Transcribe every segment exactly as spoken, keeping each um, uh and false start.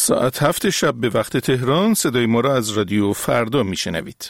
ساعت هفت شب به وقت تهران صدای ما را از رادیو فردا میشنوید.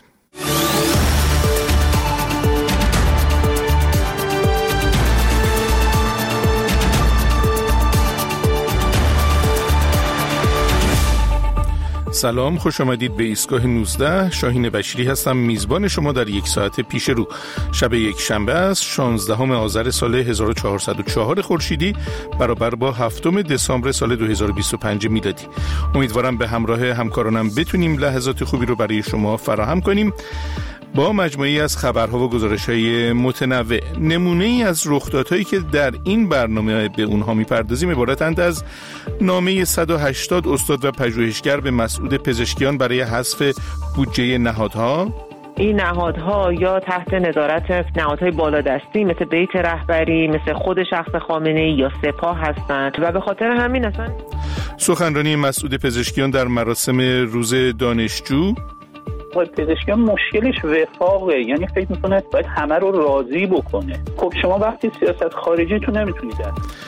سلام، خوش آمدید به ایستگاه نوزده. شاهین بشیری هستم، میزبان شما در یک ساعت پیش رو. شب یک شنبه است، شانزدهم آذر سال هزار و چهارصد و چهار خورشیدی برابر با هفتم دسامبر سال دو هزار و بیست و پنج میلادی. امیدوارم به همراه همکارانم بتونیم لحظات خوبی رو برای شما فراهم کنیم با مجموعی از خبرها و گزارش‌های متنوع. نمونه‌ای از رخدادهایی که در این برنامه به اونها می‌پردازیم عبارتند از نامه صد و هشتاد استاد و پژوهشگر به مسعود پزشکیان برای حذف بودجه نهادها. این نهادها یا تحت نظارت نهادهای بالادستی مثل بیت رهبری، مثل خود شخص خامنه‌ای یا سپاه هستند و به خاطر همین اصلا سخنرانی مسعود پزشکیان در مراسم روز دانشجو. پزشکیان مشکلش وفاقه، یعنی فکر میکنه باید همه رو راضی بکنه. خب شما وقتی سیاست خارجی تو نمیتونید.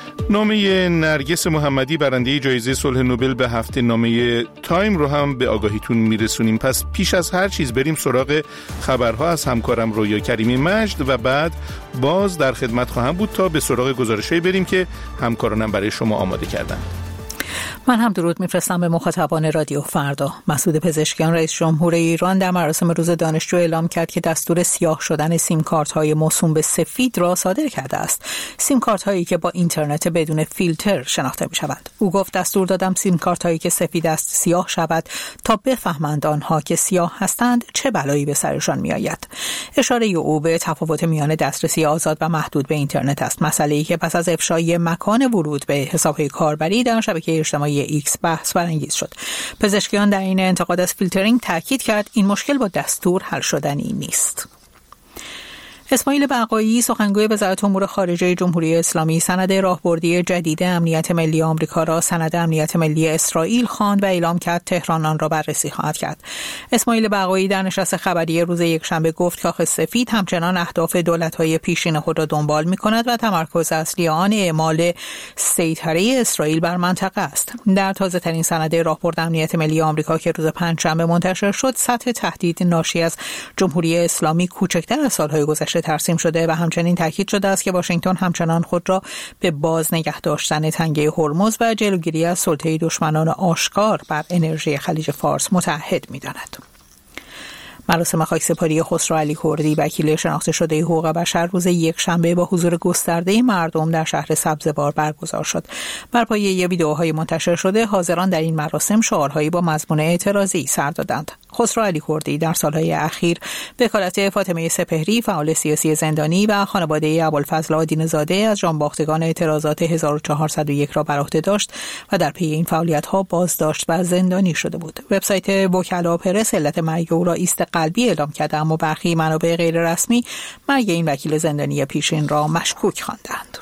نامه نرگس محمدی برنده جایزه صلح نوبل به هفته نامه تایم رو هم به آگاهیتون میرسونیم. پس پیش از هر چیز بریم سراغ خبرها از همکارم رویا کریمی مجد و بعد باز در خدمت خواهم بود تا به سراغ گزارشایی بریم که همکارانم برای شما آماده کردن. من هم درود میفرستم به مخاطبان رادیو فردا. مسعود پزشکیان رئیس جمهور ایران در مراسم روز دانشجو اعلام کرد که دستور سیاه شدن سیم کارت های موسوم به سفید را صادر کرده است. سیم کارت هایی که با اینترنت بدون فیلتر شناخته می شوند. او گفت دستور دادم سیم کارت هایی که سفید است سیاه شود تا بفهمند آنها که سیاه هستند چه بلایی به سرشان می آید. اشاره او به تفاوت میان دسترسی آزاد و محدود به اینترنت است. مسئله‌ای که پس از افشای مکان ورود به حساب‌های کاربری در شبکه اجتماعی ایکس بحث برانگیز شد. پزشکیان در این انتقاد از فیلترینگ تاکید کرد این مشکل با دستور حل شدنی نیست. اسماعیل بقایی سخنگوی وزارت امور خارجه جمهوری اسلامی سند راهبردی جدید امنیت ملی آمریکا را سند امنیت ملی اسرائیل خواند و اعلام کرد تهران آن را بررسی خواهد کرد. اسماعیل بقایی در نشست خبری روز یکشنبه گفت کاخ سفید همچنان اهداف دولت‌های پیشین خود را دنبال می‌کند و تمرکز اصلی آن اعمال سیطره اسرائیل بر منطقه است. در تازه‌ترین سند راهبرد امنیت ملی آمریکا که روز پنجشنبه منتشر شد، سطح تهدید ناشی از جمهوری اسلامی کوچکتر از سال‌های گذشته ترسیم شده و همچنین تاکید شده است که واشنگتن همچنان خود را به باز نگه داشتن تنگه هرمز و جلوگیری از سلطه دشمنان آشکار بر انرژی خلیج فارس متعهد می‌داند. مراسم خاکسپاری خسرو علی کردی وکیل شناخته شده حقوق بشر روز یکشنبه با حضور گسترده مردم در شهر سبزوار برگزار شد. بر پایه ویدئوهای منتشر شده حاضران در این مراسم شعارهایی با مضمون اعتراضی سر دادند. خسرو علی کردی در سالهای اخیر وکالت فاطمه سپهری فعال سیاسی زندانی و خانواده ابوالفضل آدین‌زاده از جانباختگان اعتراضات هزار و چهارصد و یک را بر عهده داشت و در پی این فعالیت‌ها بازداشت و زندانی شده بود. وبسایت وکلا پرس علت مرگ او را ایست قلبی اعلام کرده، اما برخی منابع غیر رسمی مرگ این وکیل زندانی پیشین را مشکوک خواندند.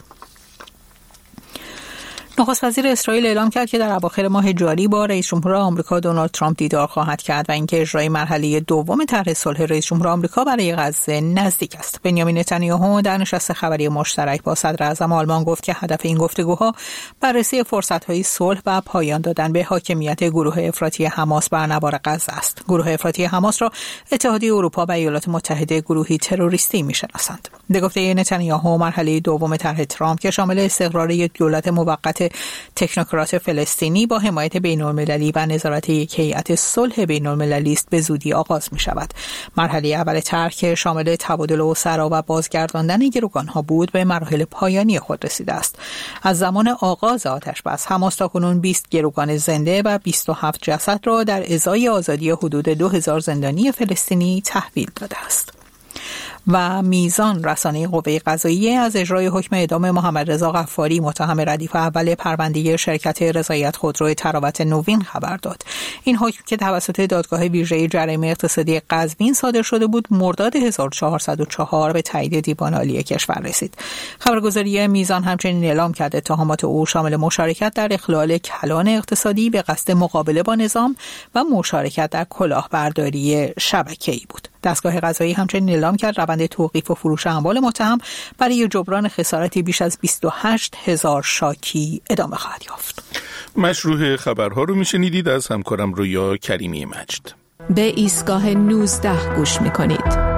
نخست وزیر اسرائیل اعلام کرد که در اواخر ماه جاری با رئیس جمهور آمریکا دونالد ترامپ دیدار خواهد کرد و اینکه اجرای مرحله دوم طرح صلح رئیس جمهور آمریکا برای غزه نزدیک است. بنیامین نتانیاهو در نشست خبری مشترک با صدر اعظم آلمان گفت که هدف این گفتگوها بررسی فرصت‌های صلح و پایان دادن به حاکمیت گروه افراطی حماس بر نوار غزه است. گروه افراطی حماس را اتحادیه اروپا و ایالات متحده گروهی تروریستی می‌شناسند. به گفته نتانیاهو مرحله دوم طرح ترامپ که شامل استقرار یک دولت موقت تکنوکرات فلسطینی با حمایت بین‌المللی و نظارت یک هیئت صلح بین‌المللی است به زودی آغاز می شود. مرحله اول طرح که شامل تبادل اسرا و بازگرداندن گروگان‌ها بود به مراحل پایانی خود رسیده است. از زمان آغاز آتش‌بس حماس تاکنون بیست گروگان زنده و بیست و هفت جسد را در ازای آزادی حدود دو هزار زندانی فلسطینی تحویل داده است. و میزان رسانه قوه قضاییه از اجرای حکم اعدام محمد رضا غفاری متهم ردیف اول پرونده شرکت رضایت خودرو تراوت نوین خبر داد. این حکم که توسط دادگاه ویژه جرایم اقتصادی قزوین صادر شده بود مرداد هزار و چهارصد و چهار به تایید دیوان عالی کشور رسید. خبرگزاری میزان همچنین اعلام کرد اتهامات او شامل مشارکت در اخلال کلان اقتصادی به قصد مقابله با نظام و مشارکت در کلاهبرداری شبکه‌ای بود. دستگاه قضایی همچنین اعلام کرد روند توقیف و فروش اموال متهم برای جبران خسارتی بیش از بیست و هشت هزار شاکی ادامه خواهد یافت. مشروع خبرها رو میشنیدید از همکارم رویا کریمی مجد. به ایستگاه نوزده گوش میکنید.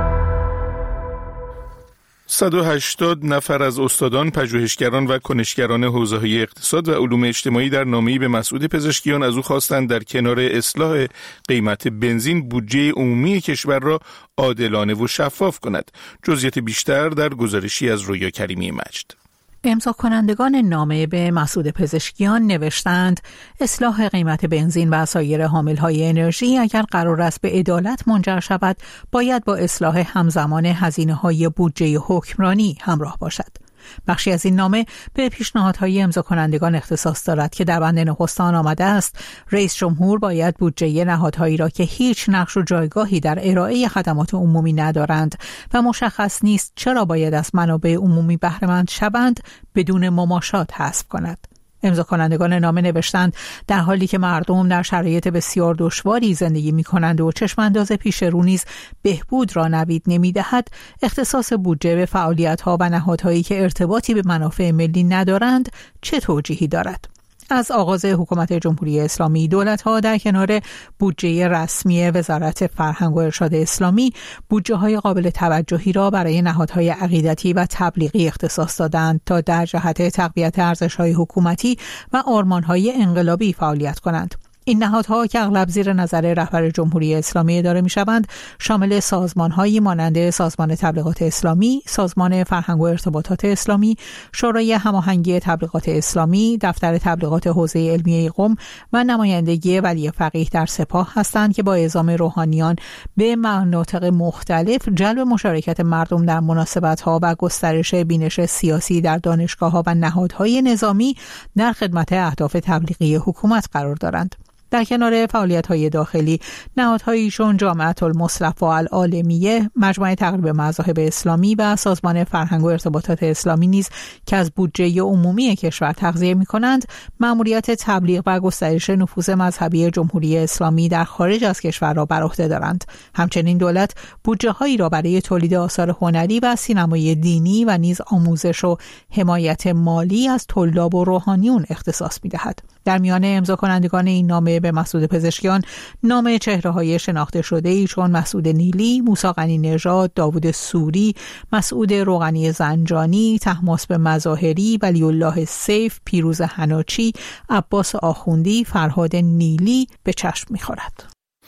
صد و هشتاد نفر از استادان، پژوهشگران و کنشگران حوزه‌های اقتصاد و علوم اجتماعی در نامه‌ای به مسعود پزشکیان از او خواستند در کنار اصلاح قیمت بنزین بودجه عمومی کشور را عادلانه و شفاف کند. جزئیات بیشتر در گزارشی از رویا کریمی مجد. امضا کنندگان نامه به مسعود پزشکیان نوشتند اصلاح قیمت بنزین و سایر حامل‌های انرژی اگر قرار است به عدالت منجر شود باید با اصلاح همزمان هزینه‌های بودجه حکمرانی همراه باشد. بخشی از این نامه به پیشنهادهای امضا کنندگان اختصاص دارد که در بند نخست آن آمده است رئیس جمهور باید بودجه نهادهایی را که هیچ نقش و جایگاهی در ارائه خدمات عمومی ندارند و مشخص نیست چرا باید از منابع عمومی بهره مند شوند بدون مماشات حذف کند. امضا کنندگان نامه نوشتند در حالی که مردم در شرایط بسیار دشواری زندگی می‌کنند و چشم‌انداز پیش رو نیز بهبود را نوید نمی‌دهد، اختصاص بودجه به فعالیت‌ها و نهادهایی که ارتباطی به منافع ملی ندارند چه توجیهی دارد؟ از آغاز حکومت جمهوری اسلامی دولت‌ها در کنار بودجه رسمی وزارت فرهنگ و ارشاد اسلامی بودجه‌های قابل توجهی را برای نهادهای عقیدتی و تبلیغی اختصاص دادند تا در جهت تقویت ارزش‌های حکومتی و آرمان‌های انقلابی فعالیت کنند. این نهادها که اغلب زیر نظر رهبر جمهوری اسلامی اداره می‌شوند شامل سازمان‌هایی مانند سازمان تبلیغات اسلامی، سازمان فرهنگ و ارتباطات اسلامی، شورای هماهنگی تبلیغات اسلامی، دفتر تبلیغات حوزه علمیه قم و نمایندگی ولی فقیه در سپاه هستند که با اعزام روحانیان به مناطق مختلف جلب مشارکت مردم در مناسبت‌ها و گسترش بینش سیاسی در دانشگاه‌ها و نهادهای نظامی در خدمت اهداف تبلیغی حکومت قرار دارند. در کنار فعالیت‌های داخلی، نهادهایی چون جامعه المصطفی العالمیه، مجمع تقریب مذاهب اسلامی و سازمان فرهنگ و ارتباطات اسلامی نیز که از بودجه عمومی کشور تغذیه می‌کنند، مأموریت تبلیغ و گسترش نفوذ مذهبی جمهوری اسلامی در خارج از کشور را بر عهده دارند. همچنین دولت بودجه‌هایی را برای تولید آثار هنری و سینمای دینی و نیز آموزش و حمایت مالی از طلاب و روحانیون اختصاص می‌دهد. در میان امضا کنندگان این نامه به مسعود پزشکیان نام چهره‌های شناخته شده‌ای چون مسعود نیلی، موسی غنی نژاد، داوود سوری، مسعود روغنی زنجانی، طهماسب مظاهری، ولی الله سیف، پیروز حناچی، عباس آخوندی، فرهاد نیلی به چشم می‌خورد.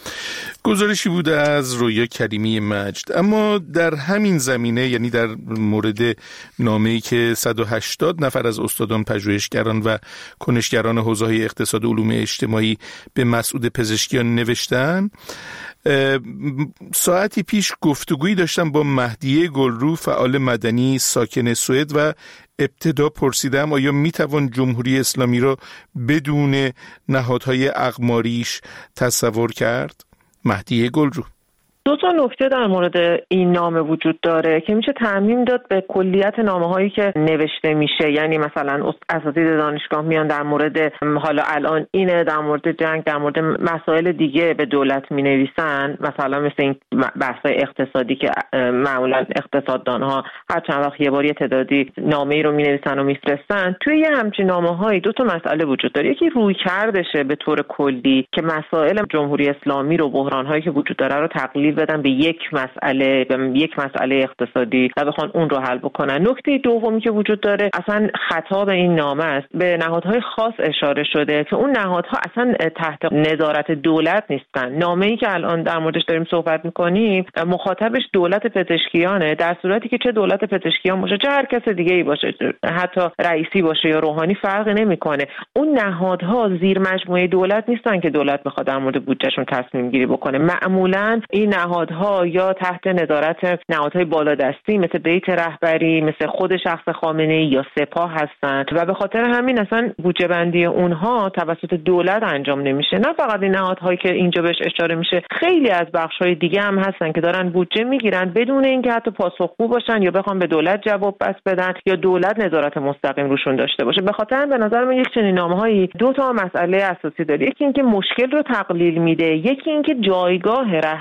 گزارشی بوده از رویا کریمی مجد. اما در همین زمینه، یعنی در مورد نامه‌ای که صد و هشتاد نفر از استادان، پژوهشگران و کنشگران حوزه‌های اقتصاد و علوم اجتماعی به مسعود پزشکیان نوشتن، ساعتی پیش گفتگویی داشتم با مهدیه گلرو، فعال مدنی ساکن سوئد، و ابتدا پرسیدم آیا میتوان جمهوری اسلامی را بدون نهادهای اقماریش تصور کرد؟ مهدیه گلرو: دو تا نکته در مورد این نامه وجود داره که میشه تعمیم داد به کلیت نامه‌هایی که نوشته میشه. یعنی مثلا اساتید دانشگاه میان در مورد حالا الان اینه، در مورد جنگ، در مورد مسائل دیگه به دولت مینویسن، مثلا مثل این بحث‌های اقتصادی که معمولا اقتصاددان‌ها هر چند وقت یه بار یه تعدادی نامه‌ای رو مینویسن و میفرستن. توی یه همچین نامه‌هایی دو تا مسئله وجود داره. یکی روی کردشه به طور کلی که مسائل جمهوری اسلامی رو، بحران‌هایی که وجود داره رو تقلیل بدن به یک مسئله به یک مسئله اقتصادی و بخوان اون رو حل بکنن. نکته دومی که وجود داره، اصلا خطاب این نامه است، به نهادهای خاص اشاره شده که اون نهادها اصلا تحت نظارت دولت نیستن. نامه‌ای که الان در موردش داریم صحبت می‌کنیم مخاطبش دولت پزشکیانه، در صورتی که چه دولت پزشکیان باشه، چه هر کس دیگه‌ای باشه، حتی رئیسی باشه یا روحانی، فرقی نمی‌کنه. اون نهادها زیر مجموعه دولت نیستن که دولت بخواد در مورد بودجهشون تصمیم گیری بکنه. معمولاً این نهادها یا تحت نظارت نهادهای بالادستی مثل بیت رهبری، مثل خود شخص خامنه‌ای یا سپاه هستند و به خاطر همین اصلا بودجه بندی اونها توسط دولت انجام نمیشه. نه فقط این نهادهایی که اینجا بهش اشاره میشه، خیلی از بخش‌های دیگه هم هستن که دارن بودجه میگیرن بدون اینکه حتی پاسخگو باشن یا بخوام به دولت جواب پس بدن یا دولت نظارت مستقیم روشون داشته باشه. به خاطر به نظر من یک چنین نامه‌هایی دو تا مسئله اساسی داره. یکی اینکه مشکل رو تقلیل میده، یکی اینکه جایگاه رهبر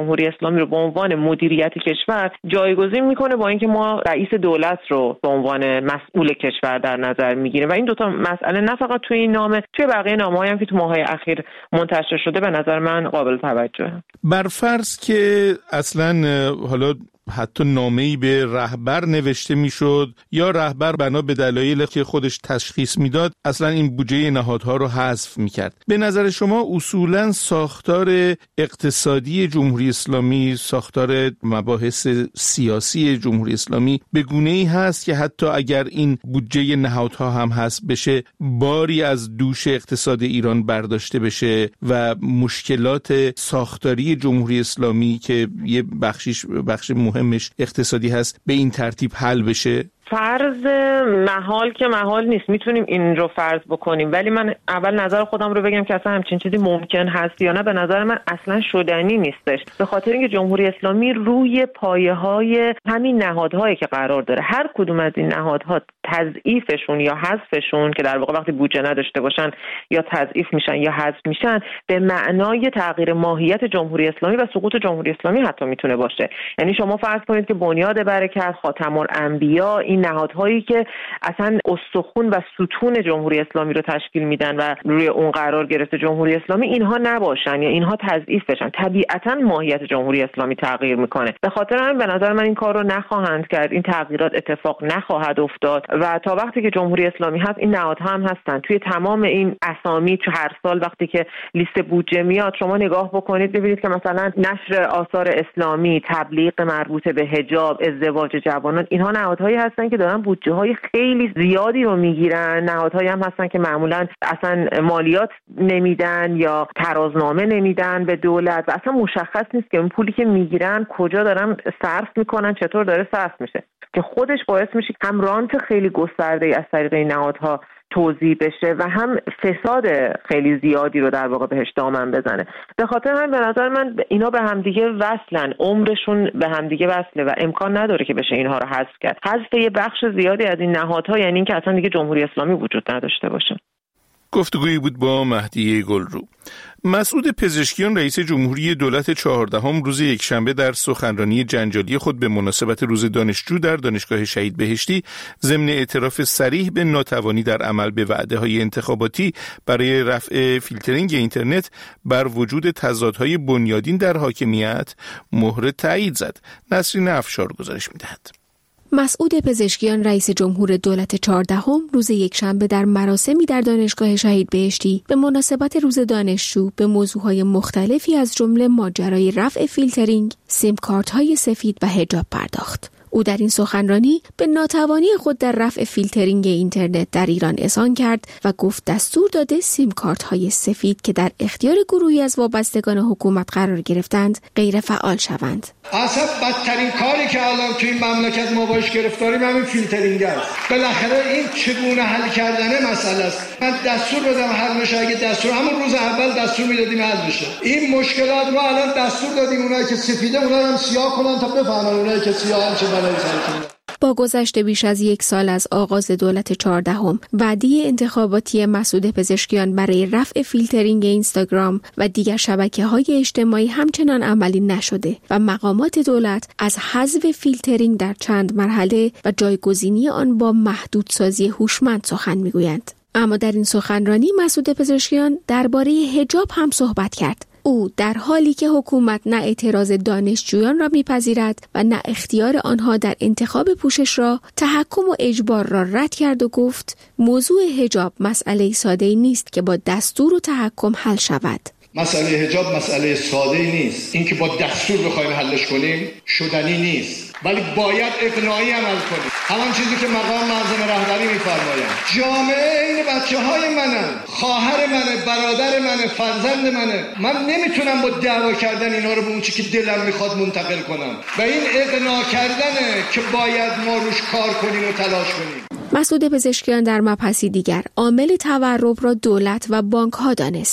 جمهوری اسلامی رو به عنوان مدیریت کشور جایگزین میکنه با اینکه ما رئیس دولت رو به عنوان مسئول کشور در نظر میگیریم و این دوتا مسئله نه فقط توی این نامه، توی بقیه نامه‌هایی هم که تو ماه‌های اخیر منتشر شده به نظر من قابل توجهه. بر فرض که اصلا حالا حتی نامه‌ای به رهبر نوشته میشد یا رهبر بنا به دلایلی که خودش تشخیص میداد اصلا این بودجه نهادها رو حذف میکرد، به نظر شما اصولا ساختار اقتصادی جمهوری اسلامی، ساختار مباحث سیاسی جمهوری اسلامی به گونه‌ای هست که حتی اگر این بودجه نهادها هم حذف بشه باری از دوش اقتصاد ایران برداشته بشه و مشکلات ساختاری جمهوری اسلامی که یه بخشیش بخش مهمش اقتصادی هست به این ترتیب حل بشه؟ فرض محال که محال نیست، میتونیم این رو فرض بکنیم، ولی من اول نظر خودم رو بگم که اصلا همچین چیزی ممکن هست یا نه. به نظر من اصلا شدنی نیستش، به خاطر اینکه جمهوری اسلامی روی پایه‌های همین نهادهایی که قرار داره، هر کدوم از این نهادها تضعیفشون یا حذفشون که در واقع وقتی بودجه نداشته باشن یا تضعیف میشن یا حذف میشن به معنای تغییر ماهیت جمهوری اسلامی و سقوط جمهوری اسلامی حتی میتونه باشه. یعنی شما فرض کنید که بنیاد برکت، خاتم الانبیا، این نهادهایی که اصلا استخوان و ستون جمهوری اسلامی رو تشکیل میدن و روی اون قرار گرفته جمهوری اسلامی، اینها نباشن یا اینها تضعیف بشن، طبیعتا ماهیت جمهوری اسلامی تغییر میکنه. به خاطر همین به نظر من این کار رو نخواهند کرد، این تغییرات اتفاق نخواهد افتاد و تا وقتی که جمهوری اسلامی هست این نهادها هم هستن. توی تمام این اسامی تو هر سال وقتی که لیست بودجه میاد شما نگاه بکنید ببینید که مثلا نشر آثار اسلامی، تبلیغ مربوط به حجاب، ازدواج جوانان، اینها نهادهایی هستن که دارن بودجه های خیلی زیادی رو میگیرن. نهادهایی هم هستن که معمولا اصلا مالیات نمیدن یا ترازنامه نمیدن به دولت و اصلا مشخص نیست که اون پولی که میگیرن کجا دارن صرف میکنن، چطور داره صرف میشه، که خودش باعث میشه هم رانت خیلی گسترده از طریق این نهادها توزیع بشه و هم فساد خیلی زیادی رو در واقع بهش دامن بزنه. به خاطر همین به نظر من اینا به همدیگه وصلن، عمرشون به همدیگه وصله و امکان نداره که بشه اینها رو حذف کرد. حذف یه بخش زیادی از این نهادها یعنی اینکه اصلا دیگه جمهوری اسلامی وجود نداشته باشه. گفتگویی بود با مهدیه گلرو. مسعود پزشکیان رئیس جمهوری دولت چهاردهم روز یکشنبه در سخنرانی جنجالی خود به مناسبت روز دانشجو در دانشگاه شهید بهشتی ضمن اعتراف صریح به ناتوانی در عمل به وعده‌های انتخاباتی برای رفع فیلترینگ اینترنت بر وجود تضادهای بنیادین در حاکمیت مهر تایید زد. نسرین افشار گزارش می‌دهد. مسعود پزشکیان رئیس جمهور دولت چهاردهم روز یکشنبه در مراسمی در دانشگاه شهید بهشتی به مناسبت روز دانشجو به موضوعهای مختلفی از جمله ماجرای رفع فیلترینگ، سیم کارت‌های سفید و حجاب پرداخت. او در این سخنرانی به ناتوانی خود در رفع فیلترینگ اینترنت در ایران اذعان کرد و گفت دستور داده سیم کارت های سفید که در اختیار گروهی از وابستگان حکومت قرار گرفتند غیر فعال شوند. اصلا بدترین کاری که الان توی این مملکت ما باش گرفتاریم همین فیلترینگ است. بالاخره این چگونه حل کردن مسئله است. من دستور بدم حل بشه، اگه دستور همون روز اول دستور میدادیم حل بشه. این مشکلات ما الان دستور دادیم اونایی که سفیده اونا هم سیاه کنن تا بفهمن اونایی که سیاه هم چه بلایی سرشون. با گذشت بیش از یک سال از آغاز دولت چهاردهم، وعده انتخاباتی مسعود پزشکیان برای رفع فیلترینگ اینستاگرام و دیگر شبکه‌های اجتماعی همچنان عملی نشده و مقامات دولت از حذف فیلترینگ در چند مرحله و جایگزینی آن با محدودسازی هوشمند سخن می‌گویند. اما در این سخنرانی مسعود پزشکیان درباره حجاب هم صحبت کرد. او در حالی که حکومت نه اعتراض دانشجویان را میپذیرد و نه اختیار آنها در انتخاب پوشش را، تحکم و اجبار را رد کرد و گفت موضوع حجاب مسئله ساده‌ای نیست که با دستور و تحکم حل شود. مسئله حجاب مسئله ساده‌ای نیست. اینکه با دستور بخوایم حلش کنیم شدنی نیست، ولی باید اقناعی عمل کنیم. همان چیزی که مقام معظم رهبری می‌فرمایند. جامعه این بچه‌های منن، خواهر منه، برادر منه، فرزند منه. من نمیتونم با دعوا کردن اینا رو به اون چیزی که دلم میخواد منتقل کنم و این اقناع کردنه که باید ما روش کار کنیم و تلاش کنیم. مسعود پزشکیان در مبحثی دیگر عامل تورم را دولت و بانک‌ها دانست.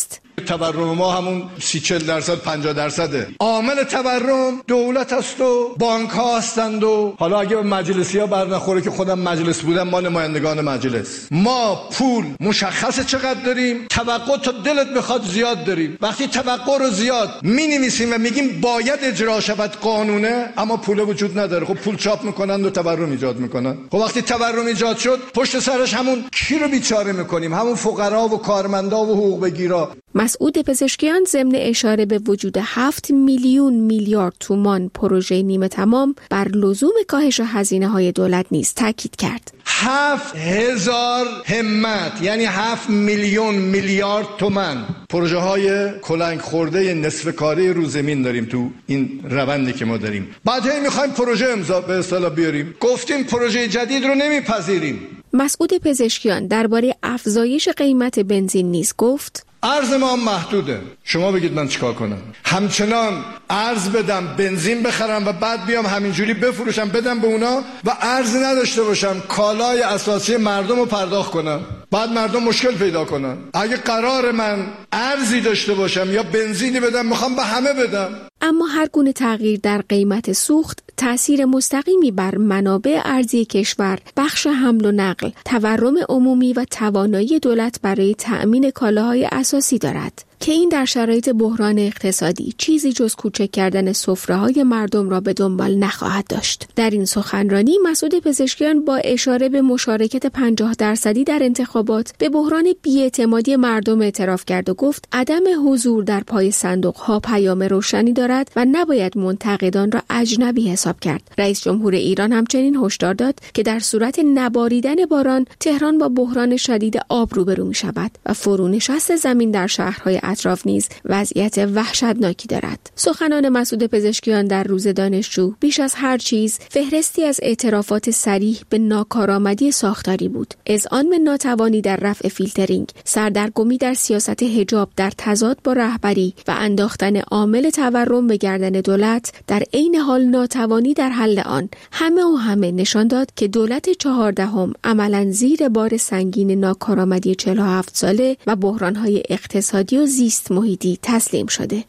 تورم ما همون سی چهل درصد پنجاه درصده. عامل تورم دولت است و بانک ها هستند و حالا اگه مجلسی ها بر نخوره که خودم مجلس بودم، ما نمایندگان مجلس، ما پول مشخصه چقدر داریم، توقع تا دلت بخواد زیاد داریم. وقتی توقع رو زیاد می‌نویسیم و میگیم باید اجرا شود قانونه، اما پول وجود نداره، خب پول چاپ میکنن و تورم ایجاد میکنن. خب وقتی تورم ایجاد شد، پشت سرش همون کی رو بیچاره میکنیم؟ همون فقرا و کارمندا و حقوق بگیرا. مسعود پزشکیان ضمن اشاره به وجود هفت میلیون میلیارد تومان پروژه نیمه تمام بر لزوم کاهش هزینه‌های دولت نیز تاکید کرد. هفت هزار همت، یعنی هفت میلیون میلیارد تومان پروژه های کلنگ خورده نصف کاره رو زمین داریم تو این روندی که ما داریم. بعد هی میخوایم پروژه امضا به اصطلاح بیاریم. گفتیم پروژه جدید رو نمیپذیریم. مسعود پزشکیان درباره افزایش قیمت بنزین نیز گفت: ارز ما محدوده. شما بگید من چیکار کنم؟ همچنان ارز بدم بنزین بخرم و بعد بیام همینجوری بفروشم بدم به اونا و ارز نداشته باشم کالای اساسی مردم رو پرداخت کنم، بعد مردم مشکل پیدا کنن. اگه قرار من ارزی داشته باشم یا بنزینی بدم، میخوام به همه بدم. اما هر گونه تغییر در قیمت سوخت تأثیر مستقیمی بر منابع ارزی کشور، بخش حمل و نقل، تورم عمومی و توانایی دولت برای تأمین کالاهای اساسی دارد که این در شرایط بحران اقتصادی چیزی جز کوچک کردن سفره‌های مردم را به دنبال نخواهد داشت. در این سخنرانی مسعود پزشکیان با اشاره به مشارکت پنجاه درصدی در انتخابات به بحران بی‌اعتمادی مردم اعتراف کرد و گفت عدم حضور در پای صندوق‌ها پیام روشنی دارد و نباید منتقدان را اجنبی حساب کرد. رئیس جمهور ایران همچنین هشدار داد که در صورت نباریدن باران تهران با بحران شدید آب روبرو می‌شود و فرونشست زمین در شهرهای اطراف نیز وضعیت وحشتناکی دارد. سخنان مسعود پزشکیان در روز دانشجو بیش از هر چیز فهرستی از اعترافات صریح به ناکارآمدی ساختاری بود. اذعان به ناتوانی در رفع فیلترینگ، سردرگمی در سیاست حجاب در تضاد با رهبری و انداختن عامل تورم به گردن دولت، در عین حال ناتوانی در حل آن، همه و همه نشان داد که دولت چهاردهم عملاً زیر بار سنگین ناکارآمدی چهل و هفت ساله و بحران‌های اقتصادی و زیست محیطی تسلیم شده.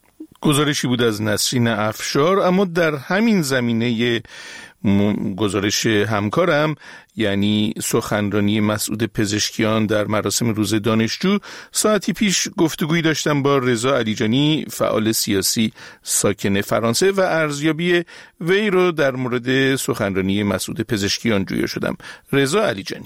گزارشی بود از نسرین افشار. اما در همین زمینه گزارش همکارم، یعنی سخنرانی مسعود پزشکیان در مراسم روز دانشجو، ساعتی پیش گفتگویی داشتم با رضا علیجانی، فعال سیاسی ساکن فرانسه، و ارزیابی وی رو در مورد سخنرانی مسعود پزشکیان جویا شدم. رضا علیجانی: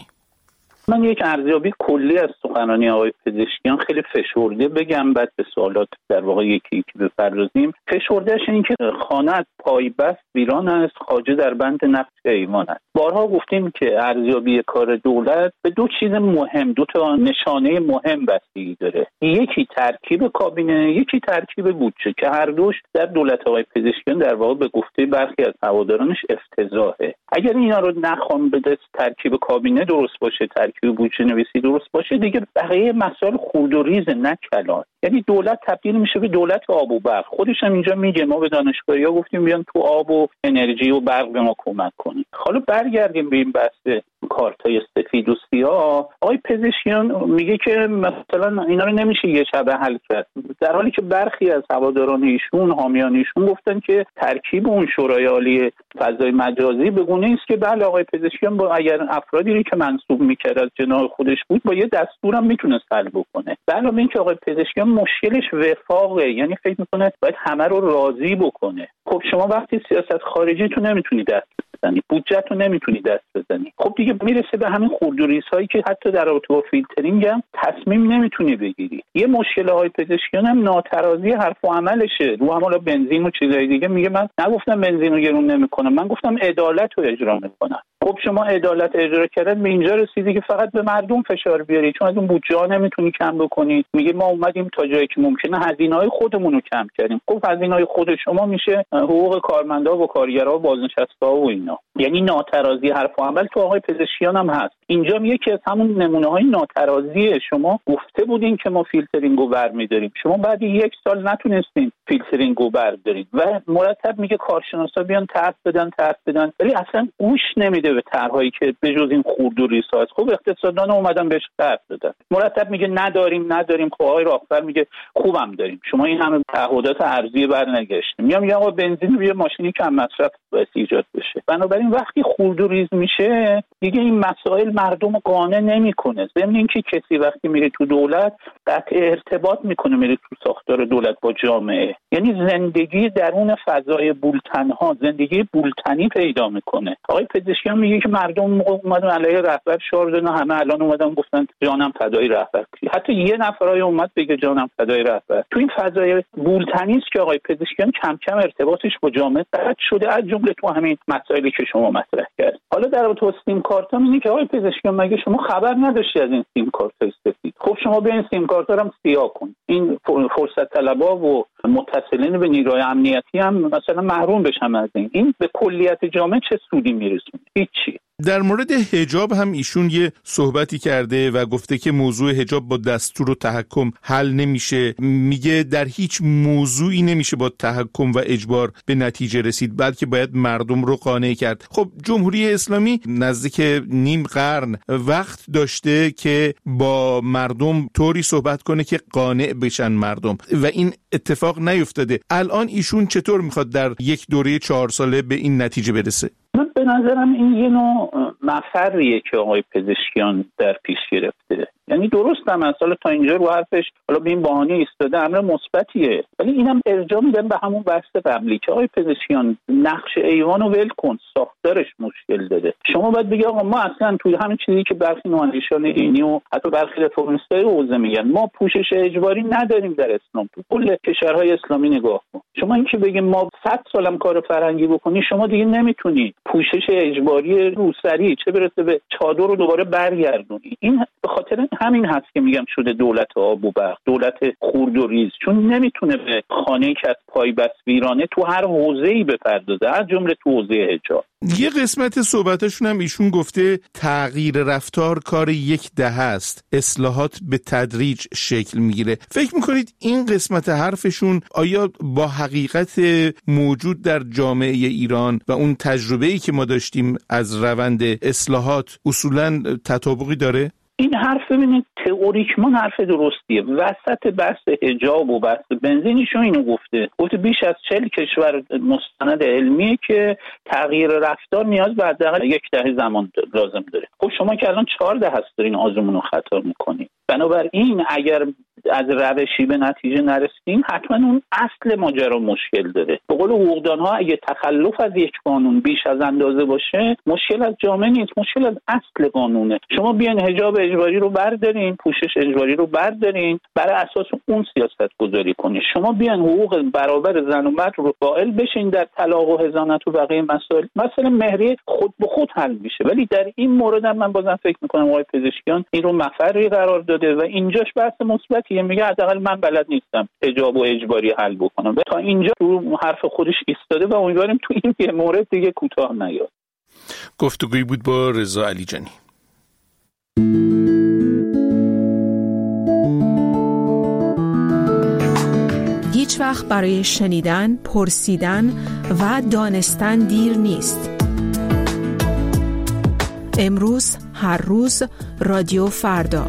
من یک ارزیابی کلی از سخنرانی آقای پزشکیان خیلی فشرده بگم، بعد به سوالات در واقع یکی یکی بپردازیم. فشردهش این که خانه پایبست ویران است، خواجه در بند نقش ایوان است. بارها گفتیم که ارزیابی کار دولت به دو چیز مهم، دو تا نشانه مهم بستگی داره. یکی ترکیب کابینه، یکی ترکیب بودجه، که هر دوش در دولت آقای پزشکیان در واقع به گفته برخی از هوادارانش افتضاحه. اگر اینا رو نخوام به دست ترکیب کابینه درست باشه، ترکیب بودجه نویسی درست باشه، دیگه بقیه مسائل خرد و ریز نه کلان. یعنی دولت تبدیل میشه به دولت آب و برق. خودش هم اینجا میگه ما به دانشگاهی‌ها گفتیم بیان تو آب و انرژی و برق به ما کمک کنید. حالا برگردیم به این بحث کارتای سفید و سیاه. آقای پزشکیان میگه که مثلا اینا رو نمیشه یه شبه حل کرد، در حالی که برخی از هواداران ایشون، حامیان ایشون گفتن که ترکیب اون شورای عالی فضای مجازی به گونه است که بله آقای پزشکیان با اگر افرادی رو که منصوب میکرد از جناح خودش بود با یه دستورم میتونه حل بکنه. بله این که آقای پزشکیان مشکلش وفاقه، یعنی فکر میکنه باید همه رو راضی بکنه. خب شما وقتی سیاست خارجی تو نمیتونی دست بزنی، بودجه تو نمیتونی دست بزنی، خب دیگه میرسه به همین خرد و ریزهایی که حتی در رابطه با فیلترینگ هم تصمیم نمیتونی بگیری. یه مشکل های پزشکیان هم ناترازی حرف و عملشه. رو هم حالا بنزین و چیزای دیگه میگه من نگفتم بنزین رو گرون نمیکنم، من گفتم عدالت رو اجرا میکنم. خب شما عدالت اجرا کردن به اینجا رسیدی که فقط به مردم فشار بیاری، چون از اون بودجه ها نمیتونی کم بکنی. میگه ما اومدیم تا جایی که ممکنه هزینه‌های خودمون رو کم کردیم. خب هزینه‌های خود شما میشه حقوق کارمندا و کارگرها و بازنشسته‌ها و اینا. یعنی ناترازی حرف و عمل تو آقای پزشکیان هم هست. اینجا یکی از همون نمونه‌های ناترازی شما گفته بودین که ما فیلترینگو برمی‌داریم، شما بعد یک سال نتونستین فیلترینگو بردارید و مرتب میگه کارشناسا بیان طرح بدن طرح بدن ولی اصلا گوش نمیده به طرحهایی که به جز این خورد و ریزها است. خب اقتصاددان اومدن بهش طرح دادن، مرتب میگه نداریم نداریم. خب آقای راهبر میگه خوبم داریم. شما این همه تعهدات ارضی برنگشتیم. میگم یا آقا بنزین روی ماشینی کم مصرف باعث ایجاد بشه. بنابراین وقتی خورد و ریز میشه دیگه این مسائل مردم رو قانع نمیکنه. ضمن اینکه کسی وقتی میره تو دولت قطع ارتباط میکنه، میره تو ساختار دولت با جامعه، یعنی زندگی درون فضای بولتنها، زندگی بولتنی پیدا میکنه. آقای پزشکیان میگه که مردم اومدن علیه رهبر شعار دادن، همه الان اومدن گفتن جانم فدای رهبر. حتی یه نفرای اومد بگه جانم فدای رهبر. تو این فضای بولتنی است که آقای پزشکیان کم کم ارتباطش با جامعه قطع شده، از جمله تو همین مسائلی که شما مطرح کردید. حالا در تو سیم کارتا میگه که آقای پزشکیان مگه شما خبر نداشتی از این سیم کارت سفید؟ خب شما به این سیم کارتا هم سیاه کن. این فرصت طلبا و متصلین به نیروی امنیتی هم مثلا محروم بشن از این. این به کلیت جامعه چه سودی میرسونه؟ هیچی. در مورد حجاب هم ایشون یه صحبتی کرده و گفته که موضوع حجاب با دستور و تحکم حل نمیشه. میگه در هیچ موضوعی نمیشه با تحکم و اجبار به نتیجه رسید، بلکه باید مردم رو قانع کرد. خب جمهوری اسلامی نزدیک نیم قرن وقت داشته که با مردم طوری صحبت کنه که قانع بشن مردم و این اتفاق نیفتاده. الان ایشون چطور میخواد در یک دوره چهار ساله به این نتیجه برسه؟ من به نظرم این یه نوع مفریه که آقای پزشکیان در پیش گرفته. یعنی درست هم اصلا تا اینجا رو حرفش حالا به این بهانه ایستاده امر مثبتیه، ولی اینم ارجاع میدن به همون بحث قبلی که آقای پزشکیان نقش ایوانو ول کن، ساختارش مشکل داره. شما باید بگی آقا ما اصلا توی همین چیزی که برخی نوانیشان دینی و حتی برخی رفرنس‌های حوزه میگن ما پوشش اجباری نداریم در اسلام. تو کل کشورهای اسلامی نگاه کن. شما این که بگیم ما صد سالم کار فرهنگی بکنی، شما دیگه نمیتونی پوشش اجباری روسری چه برسه به چادر رو دوباره برگردونی. این به خاطر همین هست که میگم شده دولت آب و برق، دولت خورد و ریز، چون نمیتونه به خانه‌ای که از پای بس ویرانه تو هر حوزه‌ای بپردازه، از جمله تو حوزه حجاب. یه قسمت صحبتاشون هم ایشون گفته تغییر رفتار کار یک دهه است، اصلاحات به تدریج شکل میگیره. فکر میکنید این قسمت حرفشون آیا با حقیقت موجود در جامعه ایران و اون تجربه‌ای که ما داشتیم از روند اصلاحات اصولاً تطابقی داره؟ این حرف ببینید تئوریکمان حرف درستیه. وسط بحث حجاب و بحث بنزینیشون اینو گفته گفته بیش از چهل کشور مستند علمیه که تغییر رفتار نیاز به حداقل یک دهه زمان لازم داره. خب شما که الان چهار دهه است دارین آزمون رو خطا میکنین. بنابراین اگر از روشی به نتیجه نرسیم حتما اون اصل ماجرا مشکل داره. به قول حقوقدان‌ها اگه تخلف از یک قانون بیش از اندازه باشه مشکل از جامعه نیست، مشکل از اصل قانونه. شما بیان حجاب اجباری رو بردارین، پوشش اجباری رو بردارین، برای اساس اون سیاست گذاری کنین. شما بیان حقوق برابر زن و مرد رو قائل بشین در طلاق و حضانت و بقیه مسائل، مثلا مهریه خود به خود حل میشه. ولی در این مورد هم من بازم فکر می‌کنم آقای پزشکیان این رو مفری قرار داده و اینجاش بحث مثبتیه. میگه حداقل من بلد نیستم حجاب و اجباری حل بکنم. تا اینجا رو حرف خودش ایستاده و امیدواریم تو این یه مورد دیگه کوتاه نیاد. گفتگویی بود با رضا علیجانی. هیچ وقت برای شنیدن، پرسیدن و دانستن دیر نیست. امروز، هر روز، رادیو فردا.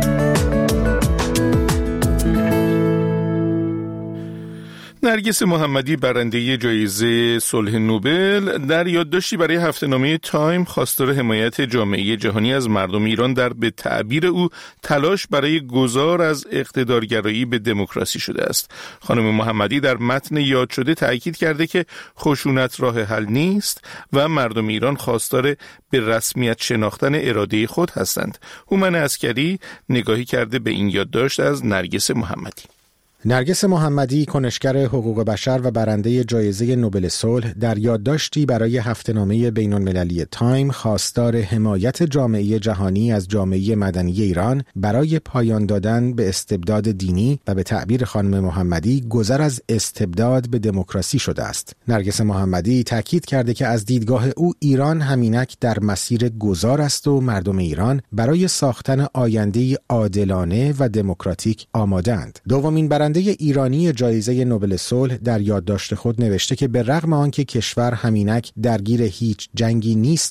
نرگس محمدی برنده جایزه صلح نوبل در یادداشتی برای هفته‌نامه تایم خواستار حمایت جامعه جهانی از مردم ایران در به تعبیر او تلاش برای گذار از اقتدارگرایی به دموکراسی شده است. خانم محمدی در متن یاد شده تأکید کرده که خشونت راه حل نیست و مردم ایران خواستار به رسمیت شناختن اراده خود هستند. هومن عسکری نگاهی کرده به این یادداشت از نرگس محمدی. نرگس محمدی، کنشگر حقوق بشر و برنده جایزه نوبل صلح، در یادداشتی برای هفته‌نامه بین‌المللی تایم خواستار حمایت جامعه جهانی از جامعه مدنی ایران برای پایان دادن به استبداد دینی و به تعبیر خانم محمدی گذر از استبداد به دموکراسی شده است. نرگس محمدی تاکید کرده که از دیدگاه او ایران همینک در مسیر گذار است و مردم ایران برای ساختن آینده‌ای عادلانه و دموکراتیک آماده‌اند. دومین برنده ایرانی جایزه نوبل صلح در یادداشت خود نوشته که به رغم آنکه کشور همینک درگیر هیچ جنگی نیست و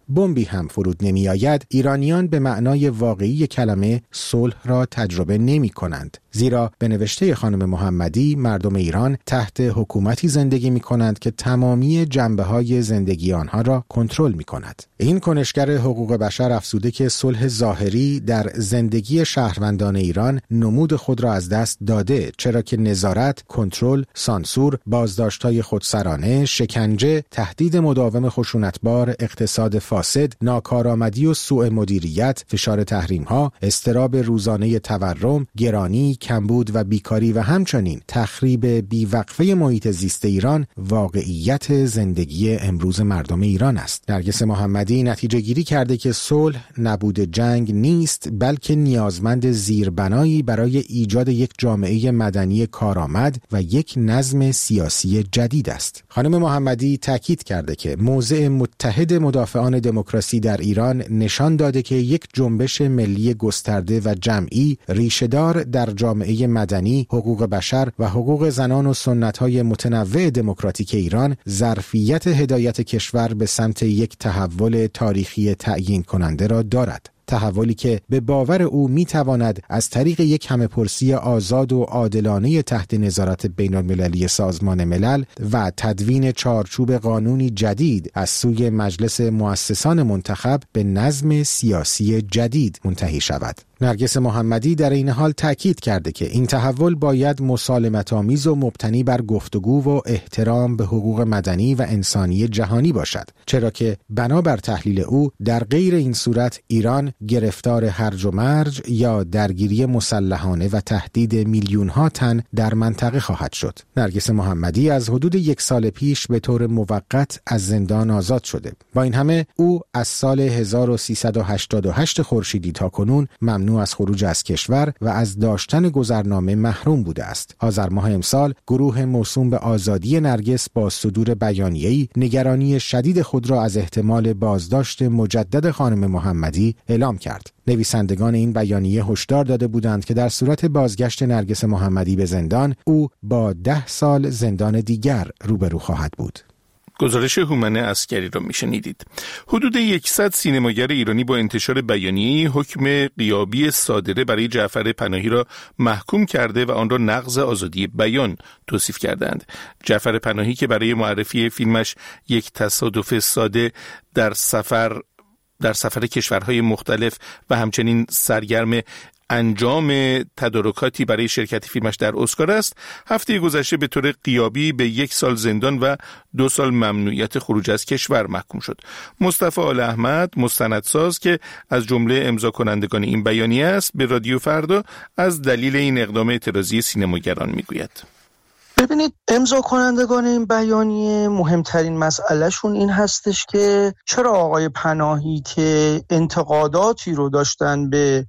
بمبی هم فرود نمی آید، ایرانیان به معنای واقعی کلمه صلح را تجربه نمی کنند. زیرا به نوشته خانم محمدی مردم ایران تحت حکومتی زندگی می کنند که تمامی جنبه های زندگی آنها را کنترل می کند. این کنشگر حقوق بشر افزوده که صلح ظاهری در زندگی شهروندان ایران نمود خود را از دست داده، چرا که نظارت، کنترل، سانسور، بازداشت‌های خودسرانه، شکنجه، تهدید مداوم خشونتبار، اقتصاد فاسد، ناکارآمدی و سوء مدیریت، فشار تحریم‌ها، اضطراب روزانه تورم، گرانی، کمبود و بیکاری و همچنین تخریب بیوقفه محیط زیست ایران واقعیت زندگی امروز مردم ایران است. نرگس محمدی نتیجه گیری کرده که صلح نبود جنگ نیست، بلکه نیازمند زیربنایی برای ایجاد یک جامعه مدنی کارآمد و یک نظم سیاسی جدید است. خانم محمدی تاکید کرده که موضع متحد مدافعان دموکراسی در ایران نشان داده که یک جنبش ملی گسترده و جمعی ریشه‌دار در جامعه مدنی، حقوق بشر و حقوق زنان و سنت‌های متنوع دموکراتیک ایران ظرفیت هدایت کشور به سمت یک تحول تاریخی تعیین کننده را دارد. تحولی که به باور او میتواند از طریق یک همه‌پرسی آزاد و عادلانه تحت نظارت بین‌المللی سازمان ملل و تدوین چارچوب قانونی جدید از سوی مجلس مؤسسان منتخب به نظم سیاسی جدید منتهی شود. نرگس محمدی در این حال تأکید کرده که این تحول باید مسالمت‌آمیز و مبتنی بر گفتگو و احترام به حقوق مدنی و انسانی جهانی باشد، چرا که بنابر تحلیل او در غیر این صورت ایران گرفتار هرج و مرج یا درگیری مسلحانه و تهدید میلیون‌ها تن در منطقه خواهد شد. نرگس محمدی از حدود یک سال پیش به طور موقت از زندان آزاد شده. با این همه او از سال هزار و سیصد و هشتاد و هشت خورشیدی تا کنون ممنوع از خروج از کشور و از داشتن گذرنامه محروم بوده است. آذر ماه امسال گروه موسوم به آزادی نرگس با صدور بیانیه‌ای نگرانی شدید خود را از احتمال بازداشت مجدد خانم محمدی اعلام کرد. نویسندگان این بیانیه هشدار داده بودند که در صورت بازگشت نرگس محمدی به زندان، او با ده سال زندان دیگر روبرو خواهد بود. گزارش هومن عسکری را میشنیدید. حدود صد سینماگر ایرانی با انتشار بیانیه‌ای حکم غیابی صادره برای جعفر پناهی را محکوم کرده و آن را نقض آزادی بیان توصیف کردند. جعفر پناهی که برای معرفی فیلمش یک تصادف ساده در سفر در سفر کشورهای مختلف و همچنین سرگرم انجام تدارکاتی برای شرکت فیلمش در اسکار است، هفته گذشته به طور غیابی به یک سال زندان و دو سال ممنوعیت خروج از کشور محکوم شد. مصطفی آل احمد، مستندساز که از جمله امضا کنندگان این بیانیه است، به رادیو فردا از دلیل این اقدام اعتراضی سینماگران میگوید. ببینید، امضا کنندگان این بیانیه مهمترین مسئلهشون این هستش که چرا آقای پناهی که انتقاداتی رو داشتن به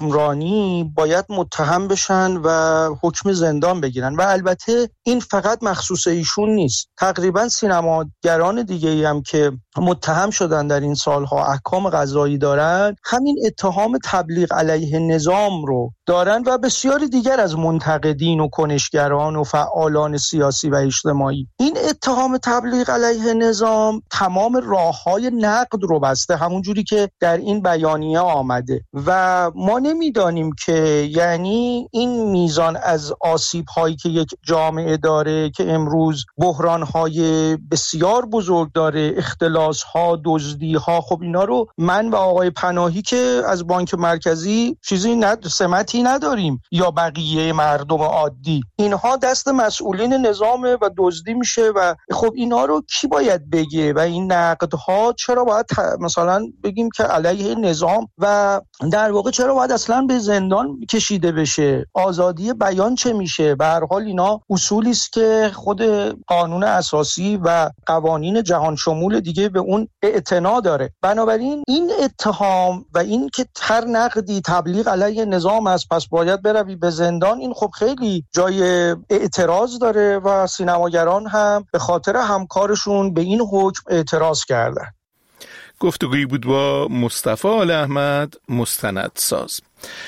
حکمرانی باید متهم بشن و حکم زندان بگیرن. و البته این فقط مخصوص ایشون نیست، تقریبا سینماگران دیگه‌ای هم که متهم شدن در این سالها احکام قضایی دارن همین اتهام تبلیغ علیه نظام رو دارن و بسیاری دیگر از منتقدین و کنشگران و فعالان سیاسی و اجتماعی. این اتهام تبلیغ علیه نظام تمام راه‌های نقد رو بسته، همون جوری که در این بیانیه آمده و ما نمیدانیم که یعنی این میزان از آسیب‌هایی که یک جامعه داره که امروز بحران‌های بسیار بزرگ داره، اختلاس‌ها، دزدی‌ها، خب اینا رو من و آقای پناهی که از بانک مرکزی چیزی ند سمتی نداریم یا بقیه مردم عادی، اینها دست مسئولین نظامه و دزدی میشه و خب اینا رو کی باید بگه و این نقدها چرا باید مثلا بگیم که علیه نظام و در واقع چرا باید اصلا به زندان کشیده بشه؟ آزادی بیان چه میشه؟ به هر حال اینا اصولی است که خود قانون اساسی و قوانین جهان شمول دیگه به اون اعتنا داره. بنابراین این اتهام و این که هر نقدی تبلیغ علیه نظام است پس باید بروی به زندان، این خب خیلی جای اعتراض داره و سینماگران هم به خاطر همکارشون به این حکم اعتراض کردن. گفتگویی بود با مصطفی آل احمد، مستندساز.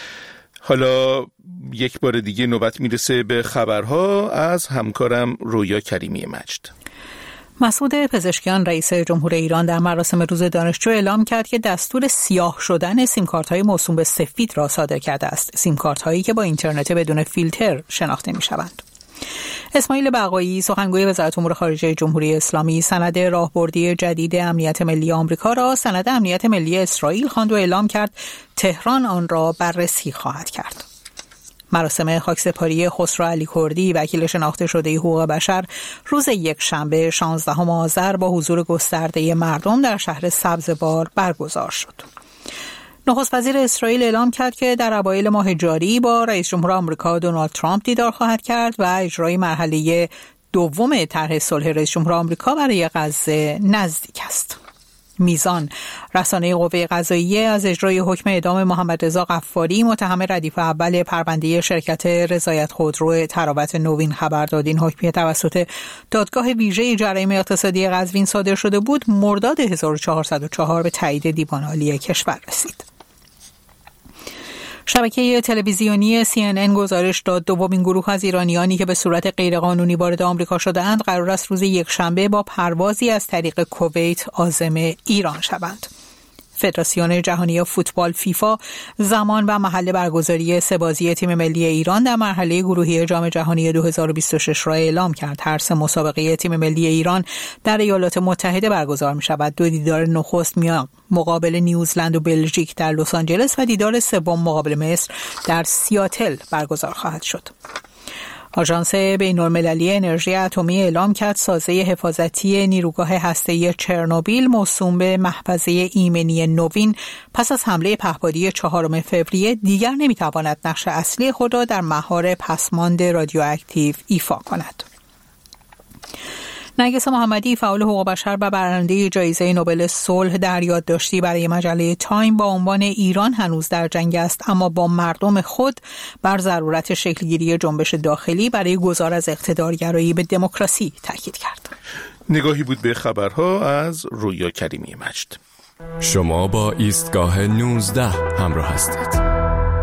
حالا یک بار دیگه نوبت میرسه به خبرها از همکارم رویا کریمی مجد. مسعود پزشکیان رئیس جمهور ایران در مراسم روز دانشجو اعلام کرد که دستور سیاه شدن سیمکارت‌های موسوم به سفید را صادر کرده است. سیمکارت‌هایی که با اینترنت بدون فیلتر شناخته می‌شوند. اسماعیل بقایی سخنگوی وزارت امور خارجه جمهوری اسلامی سند راهبردی جدید امنیت ملی آمریکا را سند امنیت ملی اسرائیل خواند و اعلام کرد تهران آن را بررسی خواهد کرد. مراسم خاکسپاری خسرو علی کردی وکیل شناخته شده حقوق بشر روز یک شنبه شانزدهم آذر با حضور گسترده مردم در شهر سبزوار برگزار شد. نخست وزیر اسرائیل اعلام کرد که در اوایل ماه جاری با رئیس جمهور آمریکا دونالد ترامپ دیدار خواهد کرد و اجرای مرحله دوم طرح صلح رئیس جمهور آمریکا برای غزه نزدیک است. میزان رسانه قوه قضاییه از اجرای حکم اعدام محمد رضا غفاری متهم ردیف اول پرونده شرکت رضایت خودرو تراوت نوین خبر داد. این حکم توسط دادگاه ویژه جرایم اقتصادی قزوین صادر شده بود. مرداد هزار و چهارصد و چهار به تایید دیوان عالی کشور رسید. شبکه تلویزیونی سی ان ان گزارش داد دومین گروه از ایرانیانی که به صورت غیرقانونی وارد آمریکا شده‌اند قرار است روز یک شنبه با پروازی از طریق کویت عازم ایران شوند. فدراسیون جهانی فوتبال فیفا زمان و محل برگزاری سه بازی تیم ملی ایران در مرحله گروهی جام جهانی دو هزار و بیست و شش را اعلام کرد. هر سه مسابقه تیم ملی ایران در ایالات متحده برگزار می شود. دو دیدار نخست میان مقابل نیوزلند و بلژیک در لس آنجلس و دیدار سوم مقابل مصر در سیاتل برگزار خواهد شد. آژانس بین‌المللی انرژی اتمی اعلام کرد سازه حفاظتی نیروگاه هسته‌ای چرنوبیل موسوم به محفظه ایمنی نوین پس از حمله پهپادی چهارم فوریه دیگر نمیتواند نقش اصلی خود را در مهار پسماند رادیواکتیو ایفا کند. نرگس محمدی فعال حقوق بشر و برنده جایزه نوبل صلح در یادداشتی برای مجله تایم با عنوان ایران هنوز در جنگ است اما با مردم خود بر ضرورت شکلگیری جنبش داخلی برای گذار از اقتدارگرایی به دموکراسی تاکید کرد. نگاهی بود به خبرها از رویا کریمی مجد. شما با ایستگاه نوزده همراه هستید.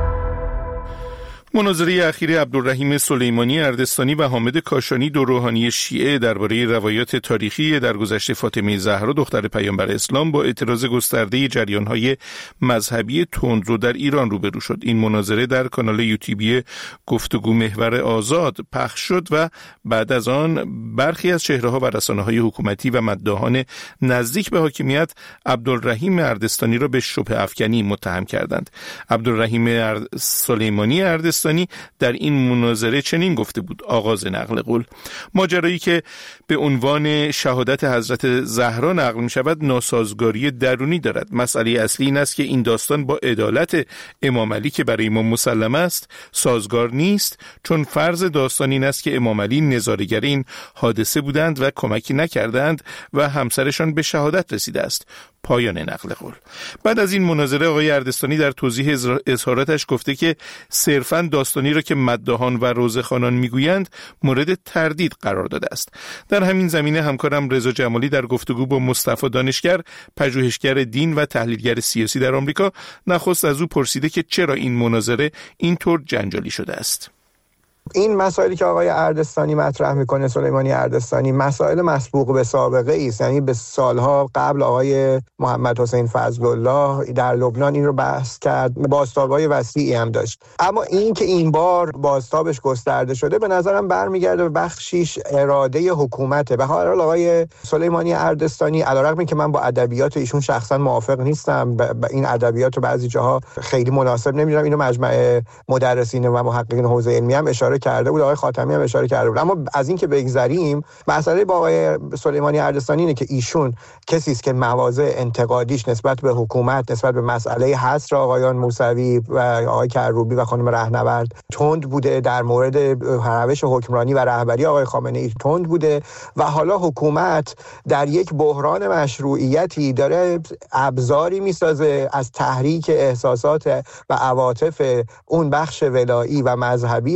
مناظره اخیر عبدالرحیم سلیمانی اردستانی و حامد کاشانی دو روحانی شیعه درباره روایات تاریخی درگذشت فاطمه زهرا دختر پیامبر اسلام با اعتراض گسترده جریان‌های مذهبی تندرو در ایران روبرو شد. این مناظره در کانال یوتیوبی گفتگو محور آزاد پخش شد و بعد از آن برخی از چهره‌ها و رسانه‌های حکومتی و مداحان نزدیک به حاکمیت عبدالرحیم اردستانی را به شبهه افکنی متهم کردند. عبدالرحیم ارد... سلیمانی اردستانی در این مناظره چنین گفته بود: آغاز نقل قول، ماجرایی که به عنوان شهادت حضرت زهرا نقل می شود ناسازگاری درونی دارد. مسئله اصلی این است که این داستان با عدالت امام علی که برای ما مسلم است سازگار نیست، چون فرض داستان این است که امام علی نظاره‌گر این حادثه بودند و کمکی نکردند و همسرشان به شهادت رسیده است. پایان نقل قول. بعد از این مناظره آقای اردستانی در توضیح اظهاراتش گفته که صرفاً داستانی را که مداحان و روزخوانان میگویند مورد تردید قرار داده است. در همین زمینه همکارم رضا جمالی در گفتگو با مصطفی دانشگر، پژوهشگر دین و تحلیلگر سیاسی در آمریکا، نخست از او پرسیده که چرا این مناظره اینطور جنجالی شده است. این مسائلی که آقای اردستانی مطرح میکنه، سلیمانی اردستانی، مسائل مسبوق به سابقه است. یعنی به سالها قبل آقای محمد حسین فضلالله در لبنان این رو بحث کرد، بازتاب‌های وسیعی هم داشت. اما این که این بار بازتابش گسترده شده به نظرم برمیگرده به بخشیش اراده حکومته. به هر حال آقای سلیمانی اردستانی علیرغم اینکه من با ادبیات ایشون شخصا موافق نیستم، با این ادبیات رو بعضی جاها خیلی مناسب نمیدونم، اینو مجمع مدرسین و محققین حوزه علمی هم اشاره کرده بود، آقای خاتمی هم اشاره کرده بود. اما از این که بگذریم، مسئله با آقای سلیمانی اردستانی اینه که ایشون کسی است که مواضع انتقادیش نسبت به حکومت، نسبت به مسئله حصر آقایان موسوی و آقای کروبی و خانم رهنورد تند بوده، در مورد روش حکمرانی و رهبری آقای خامنه‌ای تند بوده و حالا حکومت در یک بحران مشروعیتی داره ابزاری میسازه از تحریک احساسات و عواطف اون بخش ولایی و مذهبی جامعه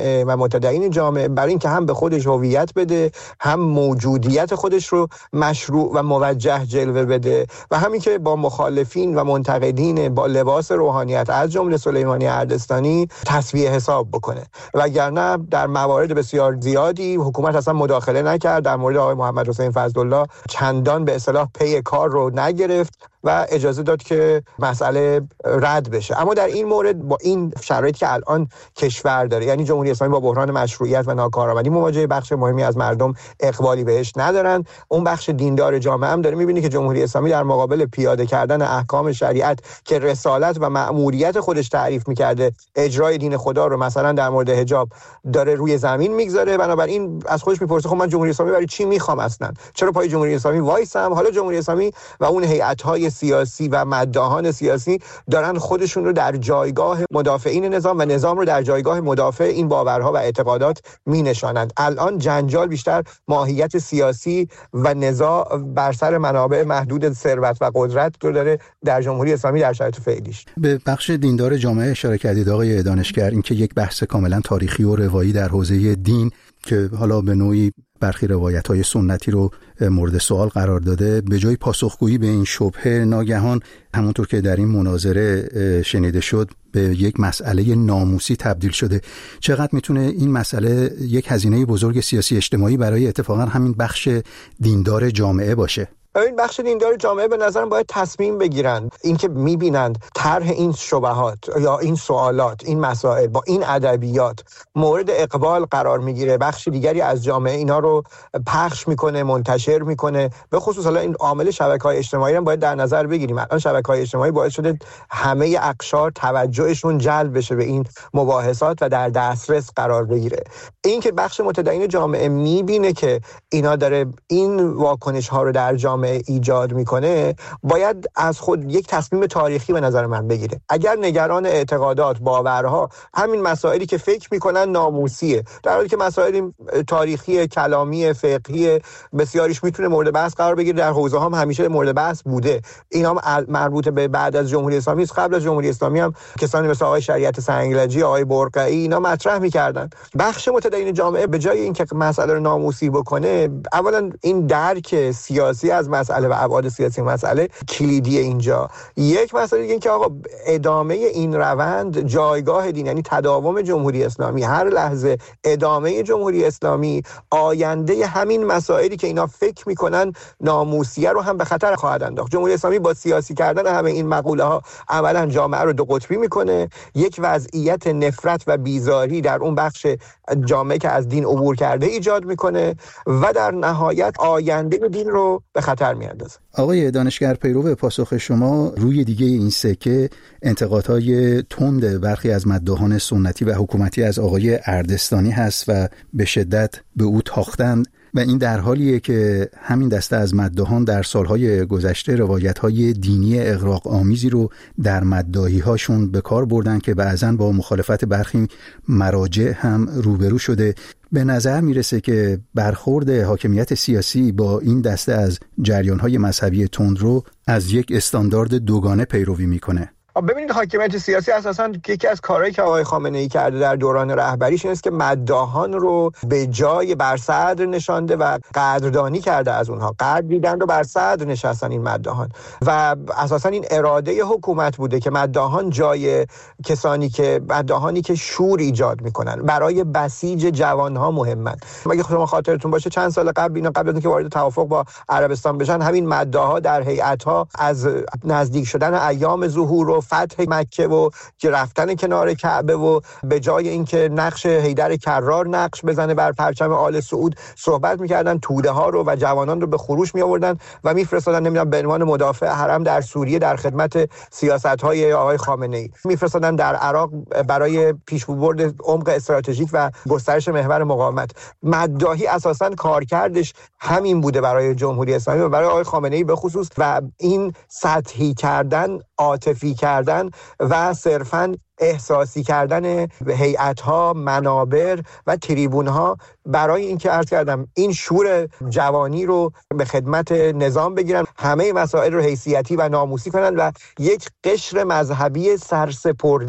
جامعه و متدین جامعه برای اینکه هم به خودش هویت بده، هم موجودیت خودش رو مشروع و موجه جلوه بده و همین که با مخالفین و منتقدین با لباس روحانیت از جمله سلیمانی اردستانی تسویه حساب بکنه. وگرنه در موارد بسیار زیادی حکومت اصلا مداخله نکرد، در مورد آقای محمد حسین فضلالله چندان به اصطلاح پی کار رو نگرفت و اجازه داد که مسئله رد بشه. اما در این مورد با این شرایطی که الان کشور داره، یعنی جمهوری اسلامی با بحران مشروعیت و ناکارآمدی مواجهه، بخش مهمی از مردم اقبالی بهش ندارن، اون بخش دیندار جامعه هم داره میبینی که جمهوری اسلامی در مقابل پیاده کردن احکام شریعت که رسالت و مأموریت خودش تعریف میکرده، اجرای دین خدا رو مثلا در مورد حجاب داره روی زمین میگذاره. بنابراین از خودش میپرسه خب من جمهوری اسلامی برای چی میخوام اصلا؟ چرا پای جمهوری اسلامی وایسم؟ حالا جمهوری اسلامی و اون هیئت‌های سیاسی و مداحان سیاسی دارن خودشون رو در جایگاه مدافعین نظام و نظام رو در جایگاه مدافع این باورها و اعتقادات می نشانند. الان جنجال بیشتر ماهیت سیاسی و نزاع بر سر منابع محدود ثروت و قدرت رو داره در جمهوری اسلامی در شرایط فعلیش. به بخش دیندار جامعه اشاره کردید آقای دانشگر، این که یک بحث کاملا تاریخی و روایی در حوزه دین که حالا به نوعی برخی روایت‌های سنتی رو مورد سوال قرار داده، به جای پاسخگویی به این شبهه ناگهان همونطور که در این مناظره شنیده شد به یک مسئله ناموسی تبدیل شده. چقدر میتونه این مسئله یک هزینه بزرگ سیاسی اجتماعی برای اتفاقا همین بخش دیندار جامعه باشه؟ این بخش دیندار جامعه به نظرم باید تصمیم بگیرند. اینکه میبینند طرح این شبهات یا این سوالات، این مسائل با این ادبیات مورد اقبال قرار میگیره، بخش دیگری از جامعه اینا رو پخش میکنه، منتشر میکنه. به خصوص حالا این عامل شبکه‌های اجتماعی هم باید در نظر بگیریم. الان شبکه‌های اجتماعی باعث شده همه اقشار توجهشون جلب بشه به این مباحثات و در دسترس قرار بگیره. این که بخش متدین جامعه میبینه که اینا داره این واکنش ها رو در جامعه ایجاد میکنه، باید از خود یک تصمیم تاریخی به نظر من بگیره. اگر نگران اعتقادات، باورها، همین مسائلی که فکر میکنن ناموسیه، در حالی که مسائل تاریخی، کلامی، فقهی بسیاریش میتونه مورد بحث قرار بگیره، در حوزه هم همیشه مورد بحث بوده. اینا هم مربوط به بعد از جمهوری اسلامی است. قبل از جمهوری اسلامی هم کسانی مثل آقای شریعت سنگلجی، آقای برقعی اینا مطرح میکردن. بخش متدین جامعه به جای اینکه مسئله رو ناموسی بکنه، اولا این درک سیاسی از مسئله و ابعاد سیاسی مسئله کلیدی اینجا. یک مسئله دیگه این که آقا ادامه این روند، جایگاه دین، یعنی تداوم جمهوری اسلامی، هر لحظه ادامه جمهوری اسلامی، آینده همین مسائلی که اینا فکر میکنن ناموسیه رو هم به خطر خواهد انداخت. جمهوری اسلامی با سیاسی کردن همه این مقوله ها عملا جامعه رو دو قطبی میکنه، یک وضعیت نفرت و بیزاری در اون بخش جامعه که از دین عبور کرده ایجاد میکنه و در نهایت آینده دین رو به خطر میاندازه. آقای دانشگر، پیرو پاسخ شما روی دیگه این سکه انتقادهای تند برخی از مداحان سنتی و حکومتی از آقای اردستانی هست و به شدت به او تاختند و این در حالیه که همین دسته از مداحان در سالهای گذشته روایت‌های دینی اغراق آمیزی رو در مداحی‌هاشون به کار بردن که بعضاً با مخالفت برخی مراجع هم روبرو شده. به نظر میرسه که برخورد حاکمیت سیاسی با این دسته از جریان‌های مذهبی تندرو از یک استاندارد دوگانه پیروی میکنه. ببینید، حاکمیت سیاسی اساساً یکی از کارهایی که آقای خامنه‌ای کرده در دوران رهبریش این است که مداحان رو به جای بر صدر نشانده و قدردانی کرده از اونها. قدر دیدن رو بر صدر نشستن این مداحان و اساساً این اراده حکومت بوده که مداحان جای کسانی که مداحانی که شور ایجاد میکنن، برای بسیج جوانها مهمن. مگه شما خاطرتون باشه چند سال قبل اینا قبل از اینکه وارد توافق با عربستان بشن، همین مداحا در هیئت‌ها از نزدیک شدن ایام ظهور و فتح مکه و رفتن کنار کعبه و به جای اینکه نقش حیدر کرار نقش بزنه بر پرچم آل سعود صحبت میکردن، توده ها رو و جوانان رو به خروش می آوردن و میفرستادن نمیدونم به عنوان مدافع حرم در سوریه در خدمت سیاست‌های آقای خامنه‌ای، میفرستادن در عراق برای پیشبرد عمق استراتژیک و گسترش محور مقاومت. مداحی اساساً کارکردش همین بوده برای جمهوری اسلامی و برای آقای خامنه‌ای به خصوص و این سطحی کردن، عاطفی کردن و صرفاً احساسی کردن هیئت‌ها، منابر و تریبون‌ها برای اینکه عرض کردم این شور جوانی رو به خدمت نظام بگیرن، همه مسائل رو حیثیتی و ناموسی کنن و یک قشر مذهبی سرسپرده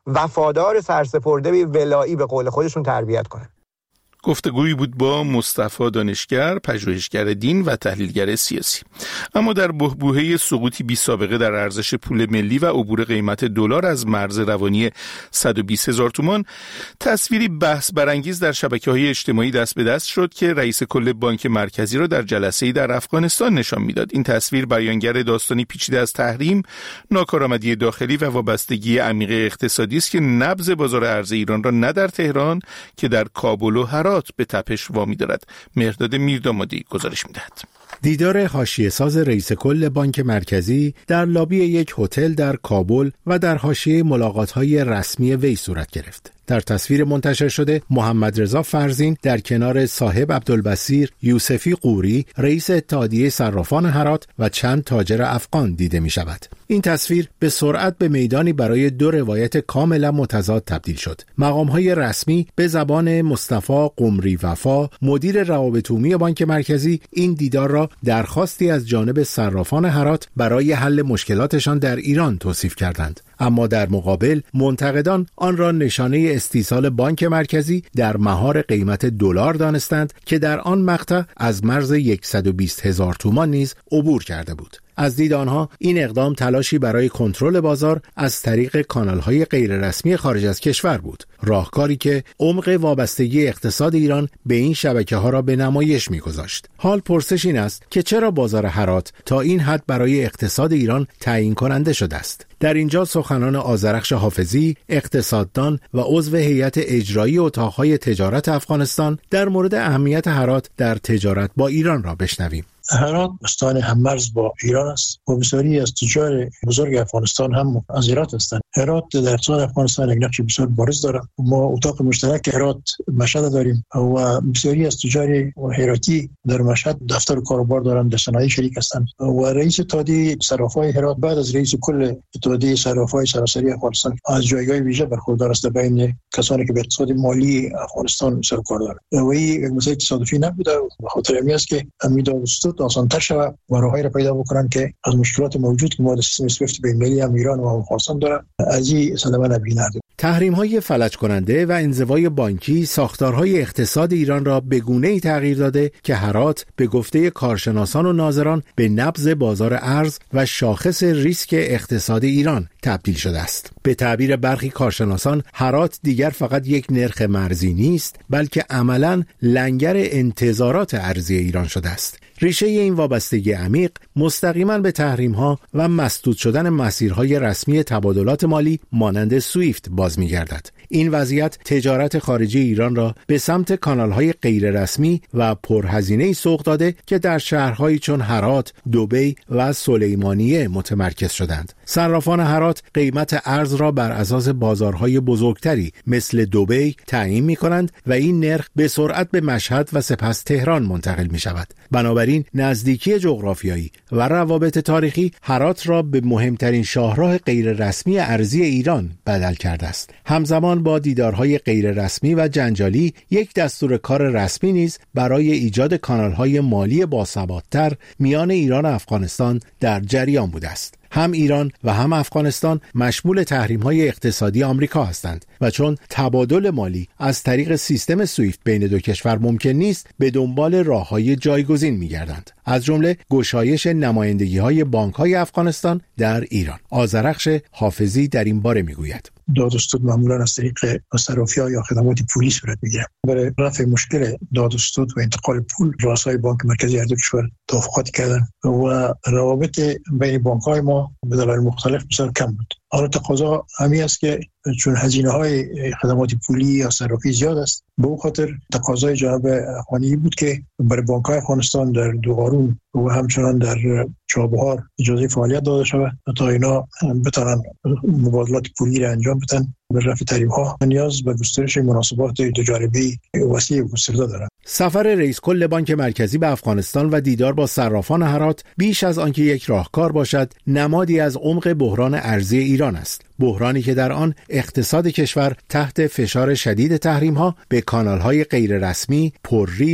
وفادار سرسپرده ولایی به قول خودشون تربیت کنن. گفتگویی بود با مصطفی دانشگر، پژوهشگر دین و تحلیلگر سیاسی. اما در بحبوحه سقوطی بی سابقه در ارزش پول ملی و عبور قیمت دلار از مرز روانی صد و بیست هزار تومان، تصویری بحث برانگیز در شبکه‌های اجتماعی دست به دست شد که رئیس کل بانک مرکزی را در جلسه‌ای در افغانستان نشان می‌داد. این تصویر بیانگر داستانی پیچیده از تحریم، ناکارآمدی داخلی و وابستگی عمیق اقتصادی است که نبض بازار ارز ایران را نه در تهران که در کابل و هرات به تپش وامی دارد. مهرداد میردامادی گزارش می‌دهد. دیدار حاشیه‌ساز رئیس کل بانک مرکزی در لابی یک هتل در کابل و در حاشیه ملاقات‌های رسمی وی صورت گرفت. در تصویر منتشر شده محمد رضا فرزین در کنار صاحب عبدالبصیر یوسفی قوری رئیس اتحادیه صرافان هرات و چند تاجر افغان دیده می شود. این تصویر به سرعت به میدانی برای دو روایت کاملا متضاد تبدیل شد. مقام‌های رسمی به زبان مصطفی قمری وفا، مدیر روابط عمومی بانک مرکزی، این دیدار را درخواستی از جانب صرافان هرات برای حل مشکلاتشان در ایران توصیف کردند. اما در مقابل منتقدان آن را نشانه استیصال بانک مرکزی در مهار قیمت دلار دانستند که در آن مقطع از مرز صد و بیست هزار تومان نیز عبور کرده بود. از دید آنها این اقدام تلاشی برای کنترل بازار از طریق کانال‌های غیررسمی خارج از کشور بود، راهکاری که عمق وابستگی اقتصاد ایران به این شبکه‌ها را به نمایش می‌گذاشت. حال پرسش این است که چرا بازار هرات تا این حد برای اقتصاد ایران تعیین کننده شده است؟ در اینجا سخنان آذرخش حافظی، اقتصاددان و عضو هیئت اجرایی اتاق‌های تجارت افغانستان در مورد اهمیت هرات در تجارت با ایران را بشنویم. هرات استان هممرز با ایران است و بسیاری از تجار بزرگ افغانستان هم از هرات هستند. هرات در اقتصاد افغانستان یک نقش بسیار بارز دارد. ما اتاق مشترک هرات مشهد داریم و بسیاری از تجار هراتی در مشهد دفتر کاروبار دارند، در صنایع شریک هستند و رئیس اتحادیه صرافای هرات بعد از رئیس کل اتحادیه صرافای سراسری افغانستان از جایگاه ویژه برخوردار است بین کسانی که به اقتصاد مالی افغانستان سر و کار دارند. و این یک مسئله تصادفی نبوده، به خاطر همین است که امید آسان‌تر شود و راههایی را پیدا بکنن که از مشکلات موجود که ما در سیستم سویفت بین المللی هم ایران و افغانستان دارن از این صدمه نبینند. تحریم‌های فلج کننده و انزوای بانکی ساختارهای اقتصاد ایران را به گونه‌ای تغییر داده که هرات به گفته کارشناسان و ناظران به نبض بازار ارز و شاخص ریسک اقتصاد ایران تبدیل شده است. به تعبیر برخی کارشناسان هرات دیگر فقط یک نرخ مرزی نیست، بلکه عملاً لنگر انتظارات ارزی ایران شده است. ریشه این وابستگی عمیق مستقیما به تحریم‌ها و مسدود شدن مسیرهای رسمی تبادلات مالی مانند سویفت باز می‌گردد. این وضعیت تجارت خارجی ایران را به سمت کانال‌های غیررسمی و پرهزینه‌ای سوق داده که در شهرهایی چون هرات، دبی و سلیمانیه متمرکز شدند. صرافان هرات قیمت ارز را بر اساس بازارهای بزرگتری مثل دبی تعیین می‌کنند و این نرخ به سرعت به مشهد و سپس تهران منتقل می‌شود. بنابراین نزدیکی جغرافیایی و روابط تاریخی هرات را به مهمترین شاهراه غیررسمی ارزی ایران بدل کرده است. همزمان با دیدارهای غیررسمی و جنجالی یک دستور کار رسمی نیز برای ایجاد کانال‌های مالی باثبات‌تر میان ایران و افغانستان در جریان بوده است. هم ایران و هم افغانستان مشمول تحریم‌های اقتصادی آمریکا هستند و چون تبادل مالی از طریق سیستم سویفت بین دو کشور ممکن نیست، به دنبال راه‌های جایگزین می‌گردند، از جمله گشایش نمایندگی‌های بانک‌های افغانستان در ایران. آذرخش حافظی در این باره می‌گوید: دادوستود معمولا از طریق صرافی‌ها یا خدمات پولی صورت می‌گیرد. برای رفع مشکل دادوستود و انتقال پول، رؤسای بانک مرکزی هر دو کشور توافقات کردند و روابط بین بانک‌های ما به دلایل مختلف بسیار کم بود. آن تقاضا همین است که چون هزینه‌های خدمات پولی یا صرافی زیاد است، به اون خاطر تقاضای جناب افغانی بود که برای بانک‌های افغانستان در دوغارون و همچنان در چابهار اجازه فعالیت داده شود تا اینا بتوانند مبادلات پولی را انجام بدن. به رفع تحریم‌ها نیاز به گسترش مناسبات تجارتی وسیع و گسترده دارند. سفر رئیس کل بانک مرکزی به افغانستان و دیدار با صرافان هرات بیش از آنکه یک راهکار باشد، نمادی از عمق بحران ارزی ایران است. بحرانی که در آن اقتصاد کشور تحت فشار شدید تحریم‌ها به کانال‌های غیررسمی، پر ریسک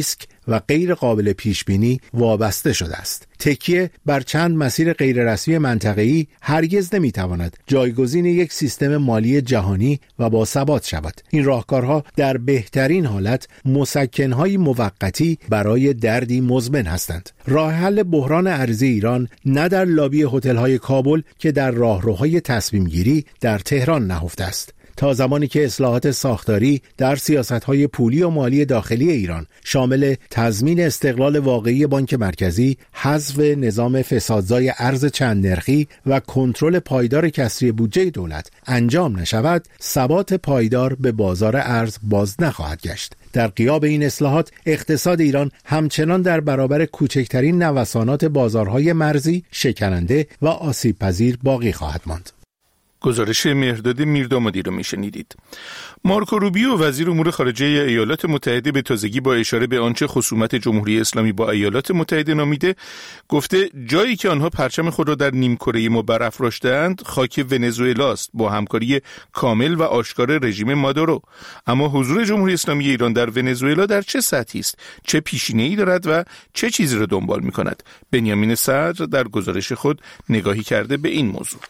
و غیر قابل پیش بینی وابسته شده است. تکیه بر چند مسیر غیررسمی منطقه‌ای هرگز نمی‌تواند جایگزین یک سیستم مالی جهانی و با ثبات شود. این راهکارها در بهترین حالت مسکن‌های موقتی برای دردی مزمن هستند. راه حل بحران ارزی ایران نه در لابی هتل‌های کابل که در راهروهای تصمیم‌گیری در تهران نهفته است. تا زمانی که اصلاحات ساختاری در سیاست‌های پولی و مالی داخلی ایران شامل تضمین استقلال واقعی بانک مرکزی، حذف نظام فسادزای ارز چند نرخی و کنترل پایدار کسری بودجه دولت انجام نشود، ثبات پایدار به بازار ارز باز نخواهد گشت. در غیاب این اصلاحات اقتصاد ایران همچنان در برابر کوچکترین نوسانات بازارهای مرزی، شکننده و آسیب پذیر باقی خواهد ماند. گزارش مهرداد میردامادی رو میشنیدید. مارکو روبیو وزیر امور خارجه ایالات متحده به تازگی با اشاره به آنچه خصومت جمهوری اسلامی با ایالات متحده نامیده گفته جایی که آنها پرچم خود را در نیمکره ما برافراشته‌اند خاک ونزوئلاست با همکاری کامل و آشکار رژیم مادورو. اما حضور جمهوری اسلامی ایران در ونزوئلا در چه سطحی است؟ چه پیشینه‌ای دارد و چه چیزی را دنبال می‌کند؟ بنیامین صدر در گزارش خود نگاهی کرده به این موضوع.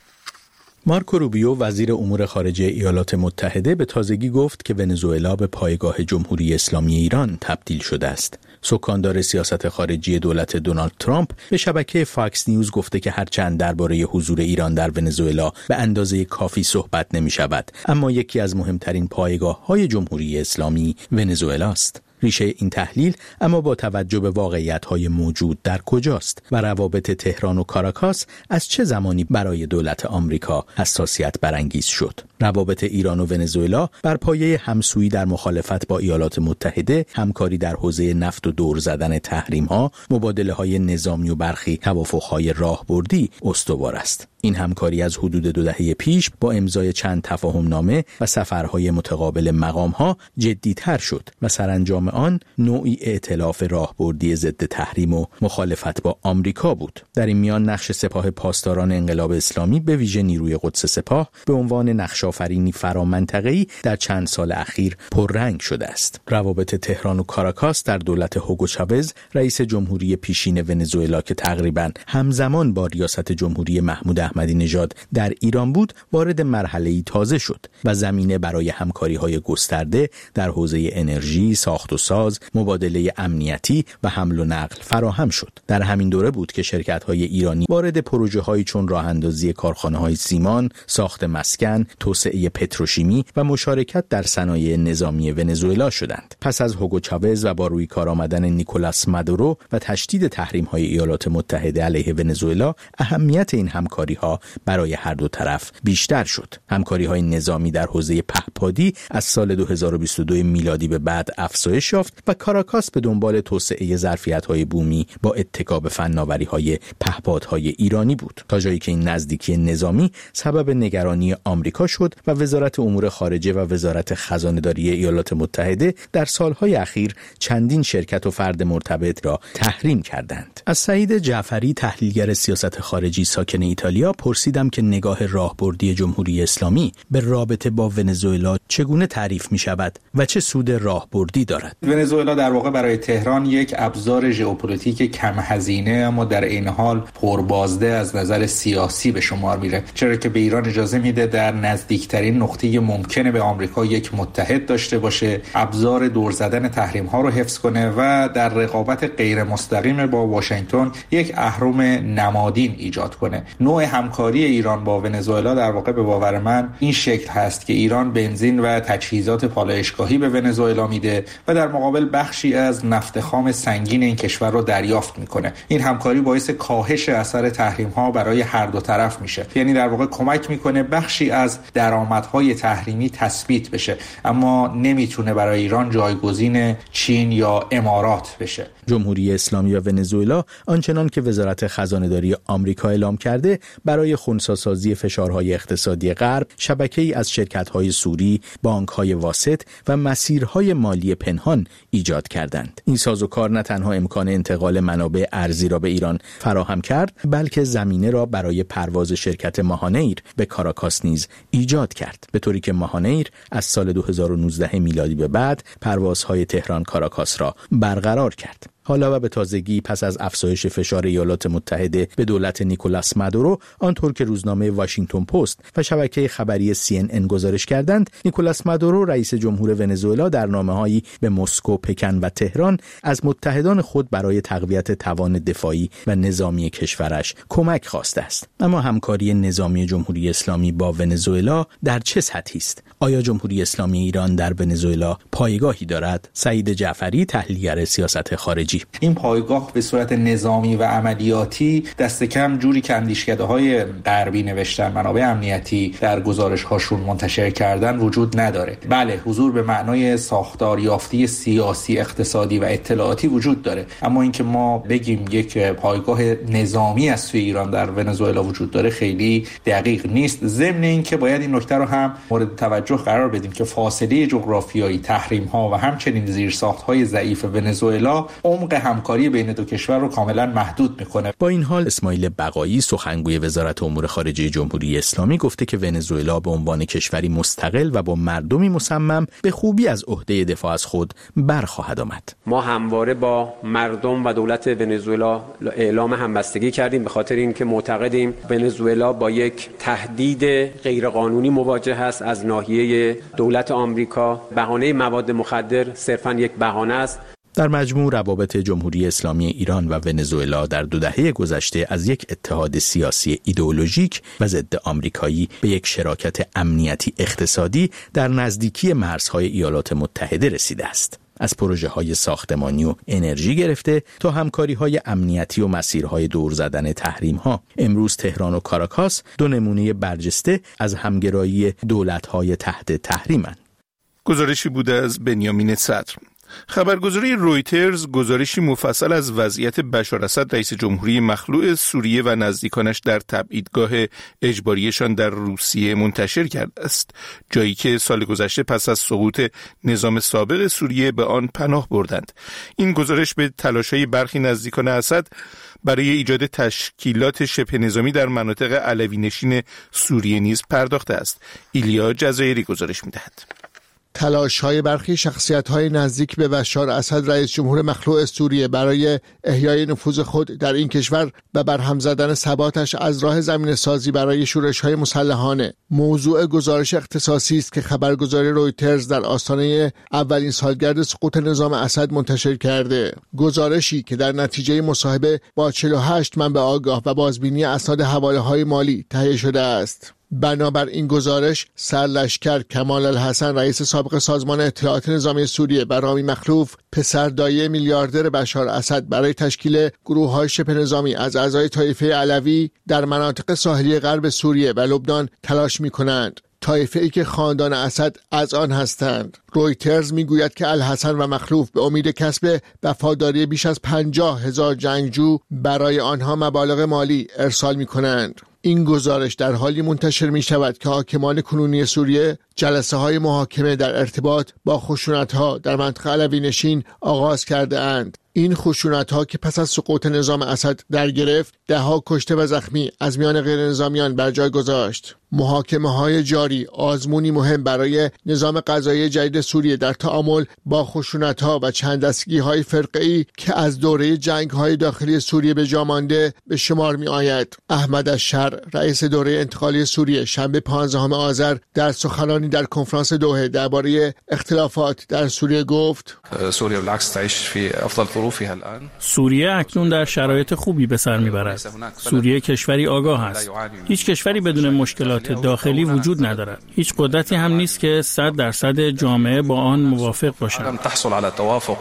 مارکو روبیو وزیر امور خارجه ایالات متحده به تازگی گفت که ونزوئلا به پایگاه جمهوری اسلامی ایران تبدیل شده است. سکاندار سیاست خارجی دولت دونالد ترامپ به شبکه فاکس نیوز گفته که هرچند درباره حضور ایران در ونزوئلا به اندازه کافی صحبت نمی شود، اما یکی از مهمترین پایگاه‌های جمهوری اسلامی ونزوئلا است. ریشه این تحلیل اما با توجه به واقعیت‌های موجود در کجاست و روابط تهران و کاراکاس از چه زمانی برای دولت آمریکا حساسیت برانگیز شد؟ روابط ایران و ونزوئلا بر پایه همسویی در مخالفت با ایالات متحده، همکاری در حوزه نفت و دور زدن تحریم‌ها، مبادله‌های نظامی و برخی توافق‌های راهبردی استوار است. این همکاری از حدود دو دهه پیش با امضای چند تفاهمنامه و سفرهای متقابل مقام‌ها جدی‌تر شد و سرانجام آن نوعی ائتلاف راهبردی ضد تحریم و مخالفت با آمریکا بود. در این میان نقش سپاه پاسداران انقلاب اسلامی به ویژه نیروی قدس سپاه به عنوان نقش‌آفرینی فرامنطقه‌ای در چند سال اخیر پررنگ شده است. روابط تهران و کاراکاس در دولت هوگو چاوز رئیس جمهوری پیشین ونزوئلا که تقریباً همزمان با ریاست جمهوری محمود احمدی نژاد در ایران بود، وارد مرحله‌ای تازه شد و زمینه برای همکاری‌های گسترده در حوزه انرژی، ساخت و ساز، مبادله امنیتی و حمل و نقل فراهم شد. در همین دوره بود که شرکت‌های ایرانی وارد پروژه‌هایی چون راه‌اندازی کارخانه‌های سیمان، ساخت مسکن، توسعه پتروشیمی و مشارکت در صنایع نظامی ونزوئلا شدند. پس از هوگو چاوز و با روی کار آمدن نیکولاس مادورو و تشدید تحریم‌های ایالات متحده علیه ونزوئلا، اهمیت این همکاری‌ها برای هر دو طرف بیشتر شد. همکاری‌های نظامی در حوزه پهپادی از سال دو هزار و بیست و دو میلادی به بعد افزایش یافت و کاراکاس به دنبال توسعه ظرفیت‌های بومی با اتکا به فناوری‌های پهپادهای ایرانی بود، تا جایی که این نزدیکی نظامی سبب نگرانی آمریکا شد و وزارت امور خارجه و وزارت خزانه‌داری ایالات متحده در سالهای اخیر چندین شرکت و فرد مرتبط را تحریم کردند. از سعید جعفری تحلیلگر سیاست خارجی ساکن ایتالیا پرسیدم که نگاه راهبردی جمهوری اسلامی به رابطه با ونزوئلا چگونه تعریف می شود و چه سود راهبردی دارد. ونزوئلا در واقع برای تهران یک ابزار ژئوپلیتیک کم هزینه اما در این حال پربازده از نظر سیاسی به شمار میره، چرا که به ایران اجازه میده در نزدیکترین نقطه ممکنه به آمریکا یک متحد داشته باشه، ابزار دور زدن تحریم ها رو حفظ کنه و در رقابت غیر مستقیم با واشنگتن یک اهرم نمادین ایجاد کنه. نوع همکاری ایران با ونزوئلا در واقع به باور من این شکل هست که ایران بنزین و تجهیزات پالایشگاهی به ونزوئلا میده و در مقابل بخشی از نفت خام سنگین این کشور رو دریافت میکنه. این همکاری باعث کاهش اثر تحریم ها برای هر دو طرف میشه، یعنی در واقع کمک میکنه بخشی از درآمدهای تحریمی تثبیت بشه، اما نمیتونه برای ایران جایگزین چین یا امارات بشه. جمهوری اسلامی و ونزوئلا آنچنان که وزارت خزانه‌داری آمریکا اعلام کرده برای خنثی‌سازی فشارهای اقتصادی غرب شبکه‌ای از شرکت‌های سوری، بانک‌های واسط و مسیرهای مالی پنهان ایجاد کردند. این سازوکار نه تنها امکان انتقال منابع ارزی را به ایران فراهم کرد، بلکه زمینه را برای پرواز شرکت ماهانیر به کاراکاس نیز ایجاد کرد، به طوری که ماهانیر از سال دو هزار و نوزده میلادی به بعد پروازهای تهران کاراکاس را برقرار کرد. حالا و به تازگی پس از افزایش فشار ایالات متحده به دولت نیکولاس مادورو، آنطور که روزنامه واشنگتن پست و شبکه خبری سی ان ان گزارش کردند، نیکولاس مادورو رئیس جمهور ونزوئلا در نامه‌هایی به مسکو، پکن و تهران از متحدان خود برای تقویت توان دفاعی و نظامی کشورش کمک خواسته است. اما همکاری نظامی جمهوری اسلامی با ونزوئلا در چه سطحی است؟ آیا جمهوری اسلامی ایران در ونزوئلا پایگاهی دارد؟ سعید جعفری، تحلیلگر سیاست خارجی: این پایگاه به صورت نظامی و عملیاتی دست کم جوری که اندیشکده‌های غربی نوشتن، منابع امنیتی در گزارش‌هاشون منتشر کردن وجود نداره. بله، حضور به معنای ساختار یافته سیاسی، اقتصادی و اطلاعاتی وجود داره، اما اینکه ما بگیم یک پایگاه نظامی از سوی ایران در ونزوئلا وجود داره خیلی دقیق نیست. ضمن اینکه باید این نکته رو هم مورد توجه قرار بدیم که فاصله جغرافیایی، تحریم‌ها و همچنین زیرساخت‌های ضعیف ونزوئلا عمق همکاری بین دو کشور رو کاملا محدود میکنه. با این حال اسماعیل بقایی، سخنگوی وزارت امور خارجه جمهوری اسلامی، گفته که ونزوئلا به عنوان کشوری مستقل و با مردمی مصمم به خوبی از عهده دفاع از خود برخواهد آمد. ما همواره با مردم و دولت ونزوئلا اعلام همبستگی کردیم، به خاطر اینکه معتقدیم ونزوئلا با یک تهدید غیرقانونی مواجه است از ناحیه دولت آمریکا. بهانه مواد مخدر صرفاً یک بهانه است. در مجموع روابط جمهوری اسلامی ایران و ونزوئلا در دو دهه گذشته از یک اتحاد سیاسی ایدئولوژیک و ضد آمریکایی به یک شراکت امنیتی اقتصادی در نزدیکی مرزهای ایالات متحده رسیده است. از پروژه‌های ساختمانی و انرژی گرفته تا همکاری‌های امنیتی و مسیرهای دور زدن تحریم‌ها، امروز تهران و کاراکاس دو نمونه برجسته از همگرایی دولت‌های تحت تحریم‌اند. گزارشی بوده از بنیامین صدر. خبرگزاری رویترز گزارشی مفصل از وضعیت بشار اسد رئیس جمهوری مخلوع سوریه و نزدیکانش در تبعیدگاه اجباریشان در روسیه منتشر کرده است، جایی که سال گذشته پس از سقوط نظام سابق سوریه به آن پناه بردند. این گزارش به تلاش‌های برخی نزدیکان اسد برای ایجاد تشکیلات شبه نظامی در مناطق علوی نشین سوریه نیز پرداخته است. ایلیا جزایری گزارش می‌دهد. تلاش‌های برخی شخصیت‌های نزدیک به بشار اسد رئیس جمهور مخلوع سوریه برای احیای نفوذ خود در این کشور و برهم زدن ثباتش از راه زمینه‌سازی برای شورش‌های مسلحانه موضوع گزارش اختصاصی است که خبرگزاری رویترز در آستانه اولین سالگرد سقوط نظام اسد منتشر کرده. گزارشی که در نتیجه مصاحبه با چهل و هشت منبع آگاه و بازبینی اسناد حواله‌های مالی تهیه شده است. بنابر این گزارش، سرلشکر کمال الحسن رئیس سابق سازمان اطلاعات نظامی سوریه و رامی مخلوف پسردایی میلیاردر بشار اسد برای تشکیل گروه‌های شبه نظامی از اعضای طایفه علوی در مناطق ساحلی غرب سوریه و لبنان تلاش می‌کنند. طایفه‌ای که خاندان اسد از آن هستند. رویترز میگوید که الحسن و مخلوف به امید کسب وفاداری بیش از پنجاه هزار جنگجو برای آنها مبالغ مالی ارسال می‌کنند. این گزارش در حالی منتشر می شود که حاکمان کنونی سوریه جلسه های محاکمه در ارتباط با خشونت ها در منطقه علوی نشین آغاز کرده اند. این خشونت ها که پس از سقوط نظام اسد در گرفت، ده ها کشته و زخمی از میان غیر نظامیان بر جای گذاشت. محاکمه های جاری آزمونی مهم برای نظام قضایی جدید سوریه در تعامل با خشونت ها و چند دستگی های فرقه‌ای که از دوره جنگ های داخلی سوریه به جا مانده به شمار می آید. احمد الشر رئیس دوره انتقالی سوریه شنبه پانزدهم آذر در سخنرانی در کنفرانس دوحه درباره اختلافات در سوریه گفت: سوریه بالعکس تعيش في افضل ظروفها الان. سوریه اکنون در شرایط خوبی به سر میبرد. سوریه کشوری آگاه است. هیچ کشوری بدون مشکلات داخلی وجود ندارد. هیچ قدرتی هم نیست که صد درصد جامعه با آن موافق باشد. تحصل على توافق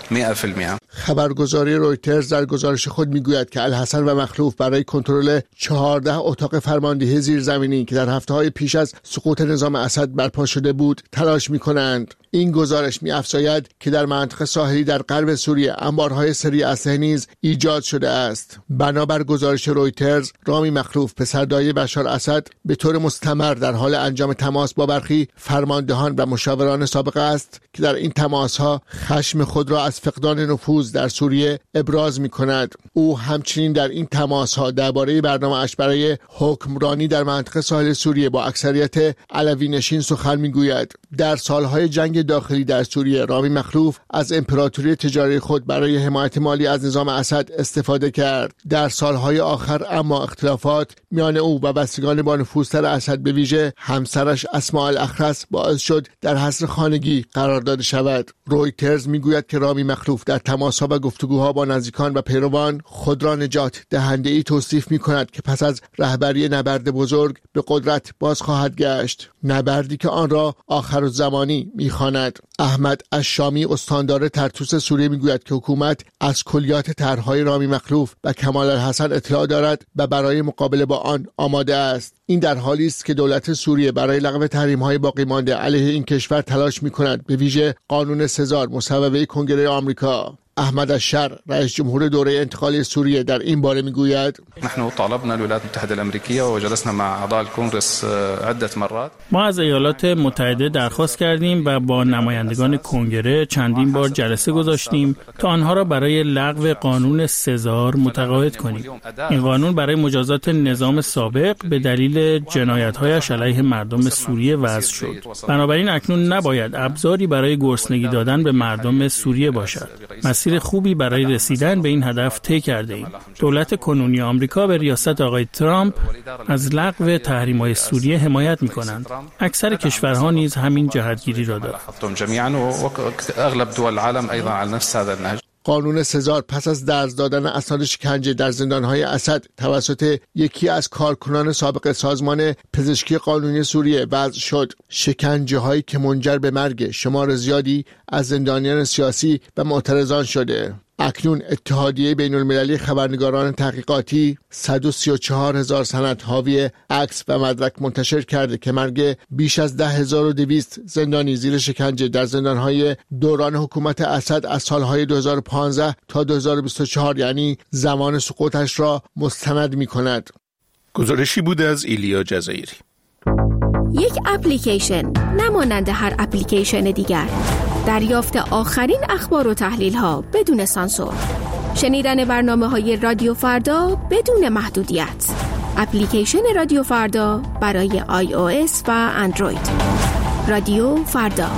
خبرگزاری رویترز در گزارش خود میگوید که الحسن و مخلوف برای کنترل چهارده اتاق فرماندهی زیرزمینی که در هفته‌های پیش از سقوط نظام اسد برپا شده بود تلاش می‌کنند. این گزارش می‌افزاید که در منطقه ساحلی در غرب سوریه انبارهای سری اسلحه نیز ایجاد شده است. بنابر گزارش رویترز، رامی مخلوف پسردایی بشار اسد به طور مستمر در حال انجام تماس با برخی فرماندهان و مشاوران سابق است که در این تماس‌ها خشم خود را از فقدان نفوذ در سوریه ابراز می‌کند. او همچنین در این تماس‌ها درباره برنامه‌اش برای حکمرانی در منطقه ساحل سوریه با اکثریت علوی نشین سخن می‌گوید. در سالهای جنگ داخلی در سوریه، رامی مخلوف از امپراتوری تجاری خود برای حمایت مالی از نظام اسد استفاده کرد. در سالهای آخر اما اختلافات میان او و بستگان با نفوذتر اسد به ویژه همسرش اسماء الاخرس باعث شد در حصر خانگی قرار داده شود. رویترز میگوید که رامی مخلوف در تماس‌ها و گفتگوها با نزدیکان و پیروان خود را نجات دهنده‌ای توصیف می‌کند که پس از رهبری نبرد بزرگ به قدرت باز خواهد گشت، نبردی که آن را آخرالزمانی می‌خواند. احمد الشامی استاندار طرطوس سوریه میگوید که حکومت از کلیات طرح‌های رامی مخلوف و کمال الحسن اطلاع دارد و برای مقابله با آن آماده است. این در حالی است که دولت سوریه برای لغو تحریم‌های باقی مانده علیه این کشور تلاش می‌کند، به ویژه قانون سزار مصوبه کنگره آمریکا. احمد الشر رئیس جمهور دوره انتقالی سوریه در این باره میگوید: نحن طالبنا الولايات المتحده الامریکیه و جلسنا مع اعضاء الکنگره عده مرات. ما از ایالات متحده درخواست کردیم و با نمایندگان کنگره چندین بار جلسه گذاشتیم تا آنها را برای لغو قانون سزار متقاعد کنیم. این قانون برای مجازات نظام سابق به دلیل جنایت‌هایش علیه مردم سوریه وضع شد. بنابراین اکنون نباید ابزاری برای گرسنگی دادن به مردم سوریه باشد. مسیر خوبی برای رسیدن به این هدف طی کرده ایم. دولت کنونی آمریکا به ریاست آقای ترامپ از لغو تحریم‌های سوریه حمایت می‌کنند. اکثر کشورها نیز همین جهتگیری را دارند. قانون سزار پس از درز دادن اسناد شکنجه در زندان‌های اسد توسط یکی از کارکنان سابق سازمان پزشکی قانونی سوریه وضع شد. شکنجه‌هایی که منجر به مرگ شمار زیادی از زندانیان سیاسی و معترضان شده. اکنون اتحادیه بین المللی خبرنگاران تحقیقاتی صد و سی و چهار هزار سند حاوی عکس و مدرک منتشر کرده که مرگ بیش از ده هزار و دویست زندانی زیر شکنجه در زندانهای دوران حکومت اسد از سالهای دو هزار و پانزده تا دو هزار و بیست و چهار یعنی زمان سقوطش را مستند می کند. گزارشی بود از ایلیا جزایری. یک اپلیکیشن نمانند هر اپلیکیشن دیگر، دریافت آخرین اخبار و تحلیل ها بدون سانسور، شنیدن برنامه های رادیو فردا بدون محدودیت. اپلیکیشن رادیو فردا برای آی او اس و اندروید. رادیو فردا.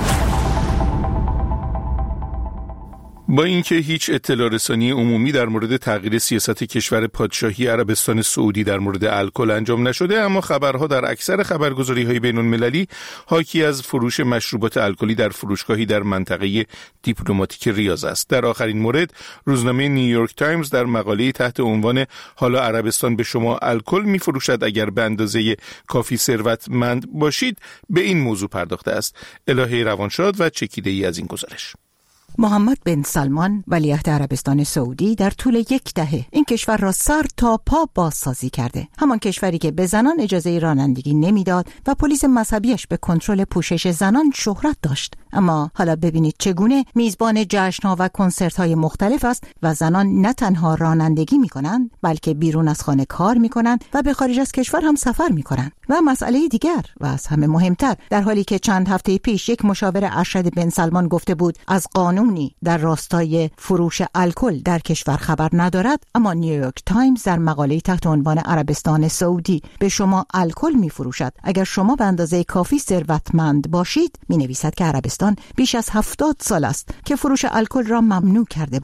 با اینکه هیچ اطلاع رسانی عمومی در مورد تغییر سیاست کشور پادشاهی عربستان سعودی در مورد الکل انجام نشده، اما خبرها در اکثر خبرگزاری‌های بین‌المللی حاکی از فروش مشروبات الکلی در فروشگاهی در منطقه دیپلماتیک ریاض است. در آخرین مورد، روزنامه نیویورک تایمز در مقاله‌ای تحت عنوان حالا عربستان به شما الکل می‌فروشد اگر به اندازه کافی ثروتمند باشید به این موضوع پرداخته است. الهه روانشاد و چکیده‌ای از این گزارش. محمد بن سلمان ولیعهد عربستان سعودی در طول یک دهه این کشور را سر تا پا بازسازی کرده. همان کشوری که به زنان اجازه رانندگی نمیداد و پلیس مذهبیش به کنترل پوشش زنان شهرت داشت. اما حالا ببینید چگونه میزبان جشن‌ها و کنسرت‌های مختلف است و زنان نه تنها رانندگی می‌کنند بلکه بیرون از خانه کار می‌کنند و به خارج از کشور هم سفر می‌کنند. و مسئله دیگر و از همه مهمتر، در حالی که چند هفته پیش یک مشاور ارشد بن سلمان گفته بود از قانونی در راستای فروش الکل در کشور خبر ندارد، اما نیویورک تایمز در مقاله تحت عنوان عربستان سعودی به شما الکل می‌فروشد اگر شما به اندازه کافی ثروتمند باشید می‌نویسد که عربستان بیش از هفتاد سال است که فروش الکل را ممنوع کرده بود.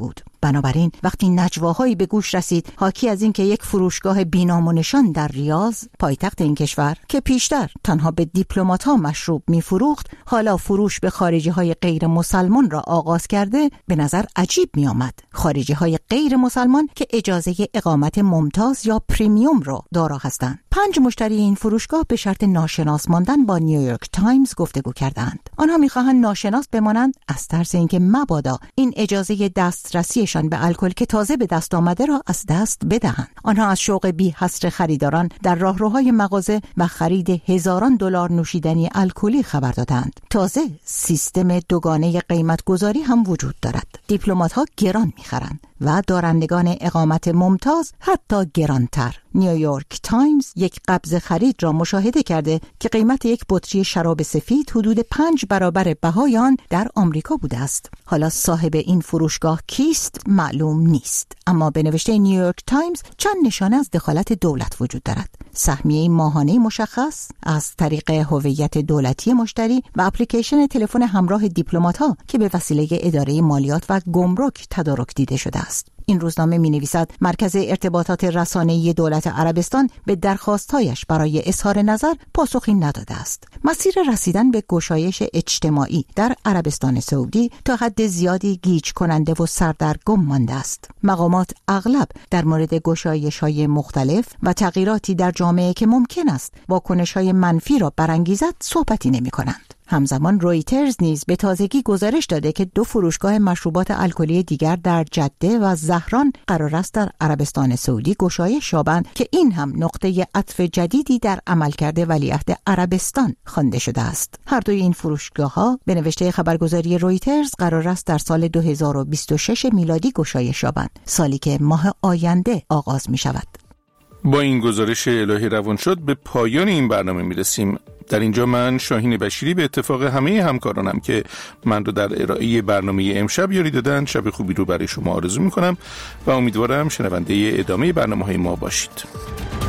بنابراین وقتی نجواهایی به گوش رسید حاکی از اینکه یک فروشگاه بی‌نام و نشان در ریاض، پایتخت این کشور که پیشتر تنها به دیپلمات‌ها مشروب می‌فروخت، حالا فروش به خارجی‌های غیر مسلمان را آغاز کرده، به نظر عجیب می‌آمد. خارجی‌های غیر مسلمان که اجازه اقامت ممتاز یا پریمیوم را دارا هستند. پنج مشتری این فروشگاه به شرط ناشناس ماندن با نیویورک تایمز گفتگو کردند. آنها می‌خواهند ناشناس بمانند از ترس اینکه مبادا این اجازه دسترسیشان به الکل که تازه به دست آمده را از دست بدهند. آنها از شوق بی حصر خریداران در راهروهای مغازه و خرید هزاران دلار نوشیدنی الکلی خبر دادند. تازه سیستم دوگانه قیمت گذاری هم وجود دارد. دیپلمات‌ها گران می‌خرند و دارندگان اقامت ممتاز حتی گرانتر. نیویورک تایمز یک قبض خرید را مشاهده کرده که قیمت یک بطری شراب سفید حدود پنج برابر بهای آن در آمریکا بوده است. حالا صاحب این فروشگاه کیست معلوم نیست، اما به نوشته نیویورک تایمز چند نشانه از دخالت دولت وجود دارد. سهمیه ماهانه مشخص از طریق هویت دولتی مشتری و اپلیکیشن تلفن همراه دیپلمات‌ها که به وسیله اداره مالیات و گمرک تدارک دیده شده است. این روزنامه می‌نویسد مرکز ارتباطات رسانه‌ای دولت عربستان به درخواست‌هایش برای اظهار نظر پاسخی نداده است. مسیر رسیدن به گشایش اجتماعی در عربستان سعودی تا حد زیادی گیج کننده و سردرگم مانده است. مقامات اغلب در مورد گشایش‌های مختلف و تغییراتی در جامعه که ممکن است واکنش‌های منفی را برانگیزد صحبتی نمی‌کنند. همزمان رویترز نیز به تازگی گزارش داده که دو فروشگاه مشروبات الکلی دیگر در جده و زهران قرار است در عربستان سعودی گشایش یابند که این هم نقطه عطف جدیدی در عملکرد ولیعهد عربستان خوانده شده است. هر دوی این فروشگاه‌ها به نوشته خبرگزاری رویترز قرار است در سال دو هزار و بیست و شش میلادی گشایش یابند، سالی که ماه آینده آغاز می شود. با این گزارش الهی روان شد به پایان این برنامه می رسیم. در اینجا من شاهین بشیری به اتفاق همه همکارانم که من رو در ارائه برنامه امشب یاری دادن شب خوبی رو برای شما آرزو می کنم و امیدوارم شنونده ادامه برنامه‌های ما باشید.